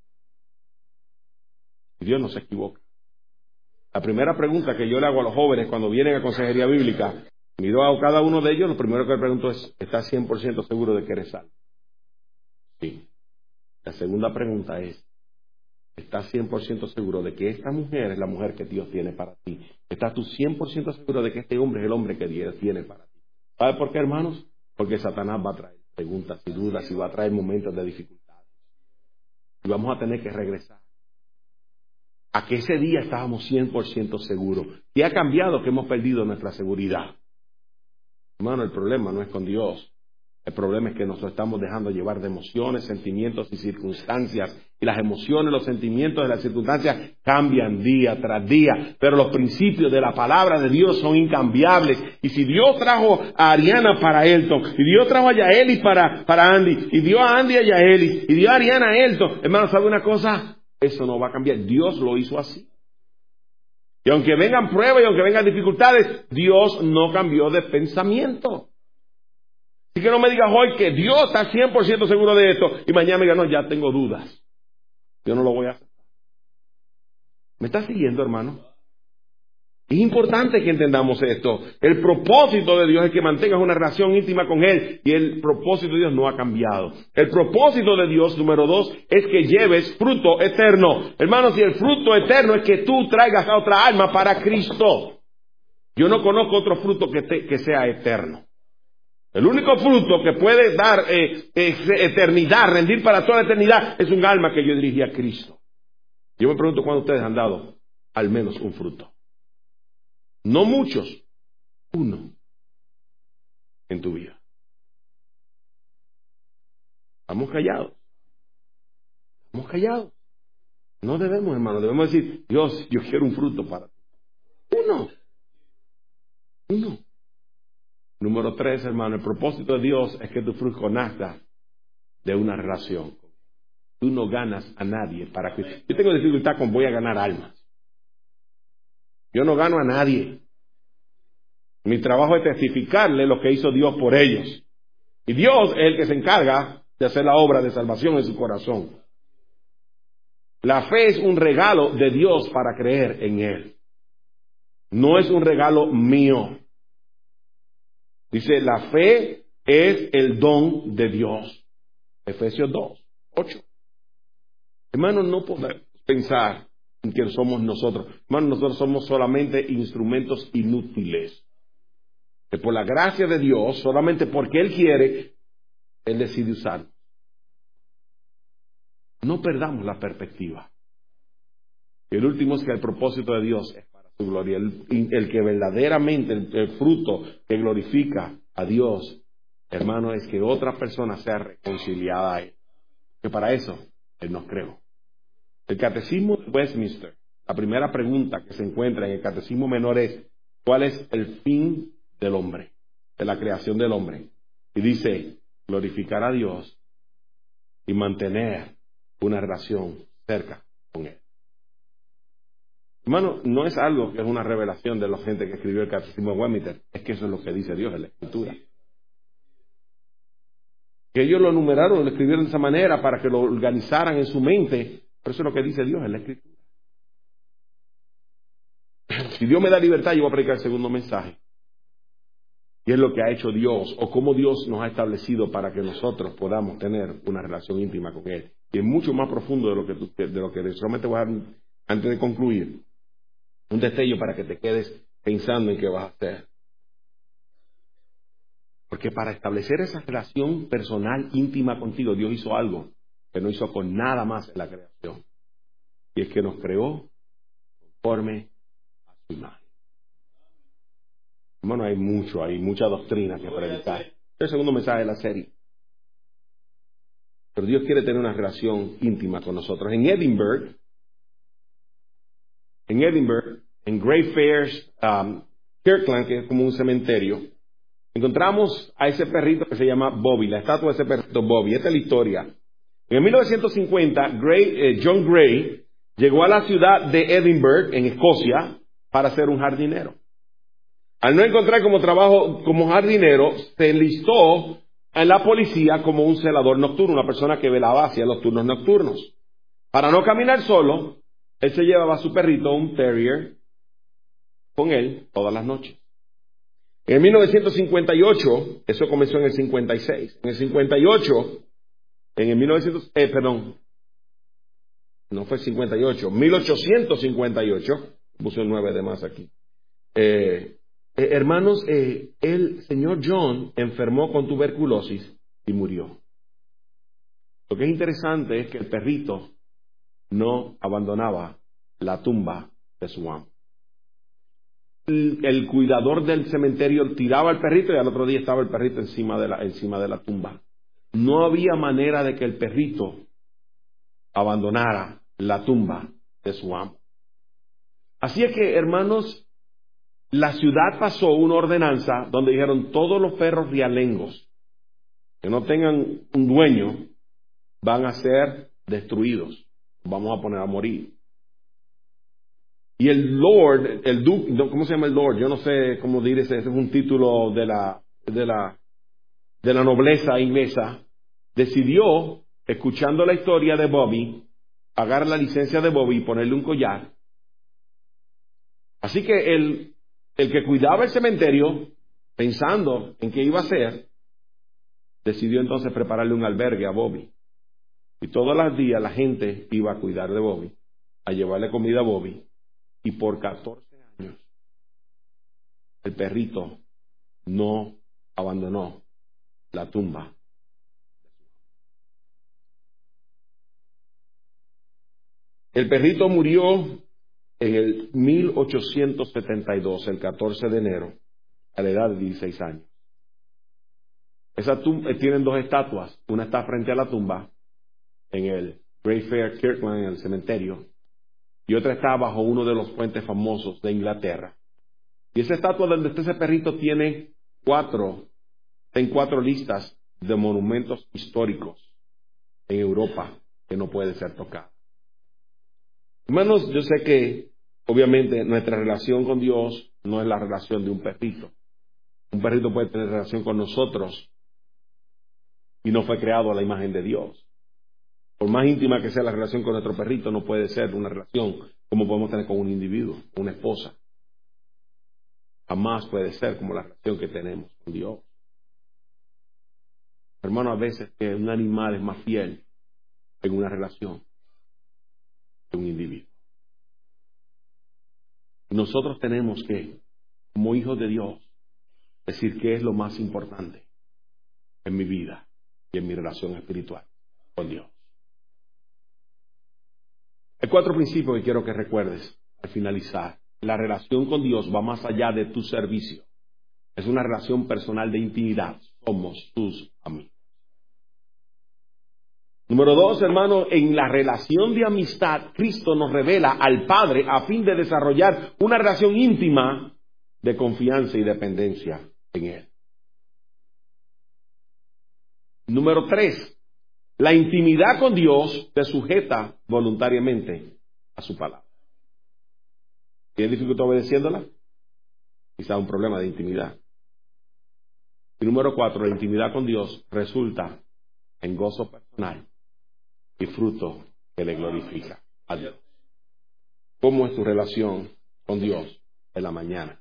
Y Dios no se equivoca. La primera pregunta que yo le hago a los jóvenes cuando vienen a consejería bíblica, miro a cada uno de ellos, lo primero que le pregunto es, ¿estás 100% seguro de que eres salvo? Sí. La segunda pregunta es, ¿estás 100% seguro de que esta mujer es la mujer que Dios tiene para ti? ¿Estás tú 100% seguro de que este hombre es el hombre que Dios tiene para ti? ¿Sabe por qué, hermanos? Porque Satanás va a traer preguntas y dudas y va a traer momentos de dificultad. Y vamos a tener que regresar a que ese día estábamos 100% seguros. ¿Qué ha cambiado? Que hemos perdido nuestra seguridad. Hermano, el problema no es con Dios. El problema es que nos estamos dejando llevar de emociones, sentimientos y circunstancias. Y las emociones, los sentimientos de las circunstancias cambian día tras día. Pero los principios de la palabra de Dios son incambiables. Y si Dios trajo a Ariana para Elton, y Dios trajo a Yaeli para Andy, y dio a Andy a Yaeli, y dio a Ariana a Elton, hermano, ¿sabe una cosa? Eso no va a cambiar. Dios lo hizo así. Y aunque vengan pruebas y aunque vengan dificultades, Dios no cambió de pensamiento. Así que no me digas hoy que Dios está 100% seguro de esto y mañana me digas, no, ya tengo dudas. Yo no lo voy a hacer. ¿Me estás siguiendo, hermano? Es importante que entendamos esto. El propósito de Dios es que mantengas una relación íntima con Él y el propósito de Dios no ha cambiado. El propósito de Dios, número 2, es que lleves fruto eterno. Hermanos, y el fruto eterno es que tú traigas a otra alma para Cristo. Yo no conozco otro fruto que sea eterno. El único fruto que puede dar eternidad, rendir para toda la eternidad, es un alma que yo dirigí a Cristo. Yo me pregunto cuándo ustedes han dado al menos un fruto. No muchos, uno en tu vida. Estamos callados. Estamos callados. No debemos, hermano, debemos decir, Dios, yo quiero un fruto para ti. Uno. Número 3, hermano, el propósito de Dios es que tu fruto nazca de una relación. Tú no ganas a nadie para que... Yo tengo dificultad con voy a ganar almas. Yo no gano a nadie. Mi trabajo es testificarle lo que hizo Dios por ellos. Y Dios es el que se encarga de hacer la obra de salvación en su corazón. La fe es un regalo de Dios para creer en Él. No es un regalo mío. Dice, la fe es el don de Dios. Efesios 2, 8. Hermanos, no podemos pensar en que somos nosotros. Hermanos, nosotros somos solamente instrumentos inútiles. Que por la gracia de Dios, solamente porque Él quiere, Él decide usar. No perdamos la perspectiva. Y el último es que el propósito de Dios es para su gloria. El que verdaderamente, el fruto que glorifica a Dios, hermano, es que otra persona sea reconciliada a Él. Que para eso Él nos creó. El Catecismo de Westminster, la primera pregunta que se encuentra en el Catecismo Menor es, ¿cuál es el fin del hombre? De la creación del hombre. Y dice, glorificar a Dios y mantener una relación cerca con Él. Hermano, no es algo que es una revelación de la gente que escribió el Catecismo de Westminster, es que eso es lo que dice Dios en la Escritura. Que ellos lo numeraron, lo escribieron de esa manera para que lo organizaran en su mente, pero eso es lo que dice Dios en la Escritura. Si Dios me da libertad, yo voy a predicar el segundo mensaje. Y es lo que ha hecho Dios, o cómo Dios nos ha establecido para que nosotros podamos tener una relación íntima con Él. Y es mucho más profundo de lo que solamente voy a dar, antes de concluir, un destello para que te quedes pensando en qué vas a hacer. Porque para establecer esa relación personal íntima contigo, Dios hizo algo que no hizo con nada más en la creación. Y es que nos creó conforme a su imagen. Hermano, hay mucha doctrina que predicar. Este es el segundo mensaje de la serie. Pero Dios quiere tener una relación íntima con nosotros. En Edinburgh, en Greyfriars, Kirkland, que es como un cementerio, encontramos a ese perrito que se llama Bobby, la estatua de ese perrito Bobby. Esta es la historia. En 1950, John Gray llegó a la ciudad de Edinburgh, en Escocia, para ser un jardinero. Al no encontrar como trabajo como jardinero, se enlistó en la policía como un celador nocturno, una persona que velaba hacia los turnos nocturnos. Para no caminar solo, él se llevaba a su perrito, un terrier, con él todas las noches. En 1958, eso comenzó en el 56, en el 58, en el 1858, puse un 9 de más aquí. Hermanos, el señor John enfermó con tuberculosis y murió. Lo que es interesante es que el perrito no abandonaba la tumba de su amo. El cuidador del cementerio tiraba el perrito y al otro día estaba el perrito encima de la tumba. No había manera de que el perrito abandonara la tumba de su amo. Así es que, hermanos, la ciudad pasó una ordenanza donde dijeron todos los perros realengos que no tengan un dueño van a ser destruidos. Vamos a poner a morir. Y el Lord, el Duque, ¿cómo se llama el Lord? Yo no sé cómo decir ese es un título de la nobleza inglesa, decidió, escuchando la historia de Bobby, pagar la licencia de Bobby y ponerle un collar. Así que el que cuidaba el cementerio, pensando en qué iba a hacer, decidió entonces prepararle un albergue a Bobby. Y todos los días la gente iba a cuidar de Bobby, a llevarle comida a Bobby. Y por 14 años, el perrito no abandonó la tumba. El perrito murió en el 1872, el 14 de enero, a la edad de 16 años. Esa tumba, tienen dos estatuas. Una está frente a la tumba, en el Greyfriars Kirkland, en el cementerio, y otra está bajo uno de los puentes famosos de Inglaterra. Y esa estatua donde está ese perrito tiene en cuatro listas de monumentos históricos en Europa que no puede ser tocado. Hermanos, yo sé que obviamente nuestra relación con Dios no es la relación de un perrito. Un perrito puede tener relación con nosotros y no fue creado a la imagen de Dios. Por más íntima que sea la relación con nuestro perrito, no puede ser una relación como podemos tener con un individuo, una esposa. Jamás puede ser como la relación que tenemos con Dios. Hermano, a veces que un animal es más fiel en una relación que un individuo. Nosotros tenemos que, como hijos de Dios, decir qué es lo más importante en mi vida y en mi relación espiritual con Dios. Hay 4 principios que quiero que recuerdes al finalizar. La relación con Dios va más allá de tu servicio. Es una relación personal de intimidad. Somos tus amigos. Número 2, hermano, en la relación de amistad, Cristo nos revela al Padre a fin de desarrollar una relación íntima de confianza y dependencia en Él. Número 3, la intimidad con Dios te sujeta voluntariamente a su palabra. ¿Tienes dificultad obedeciéndola? Quizá un problema de intimidad. Y número 4, la intimidad con Dios resulta en gozo personal y fruto que le glorifica a Dios. ¿Cómo es tu relación con Dios en la mañana?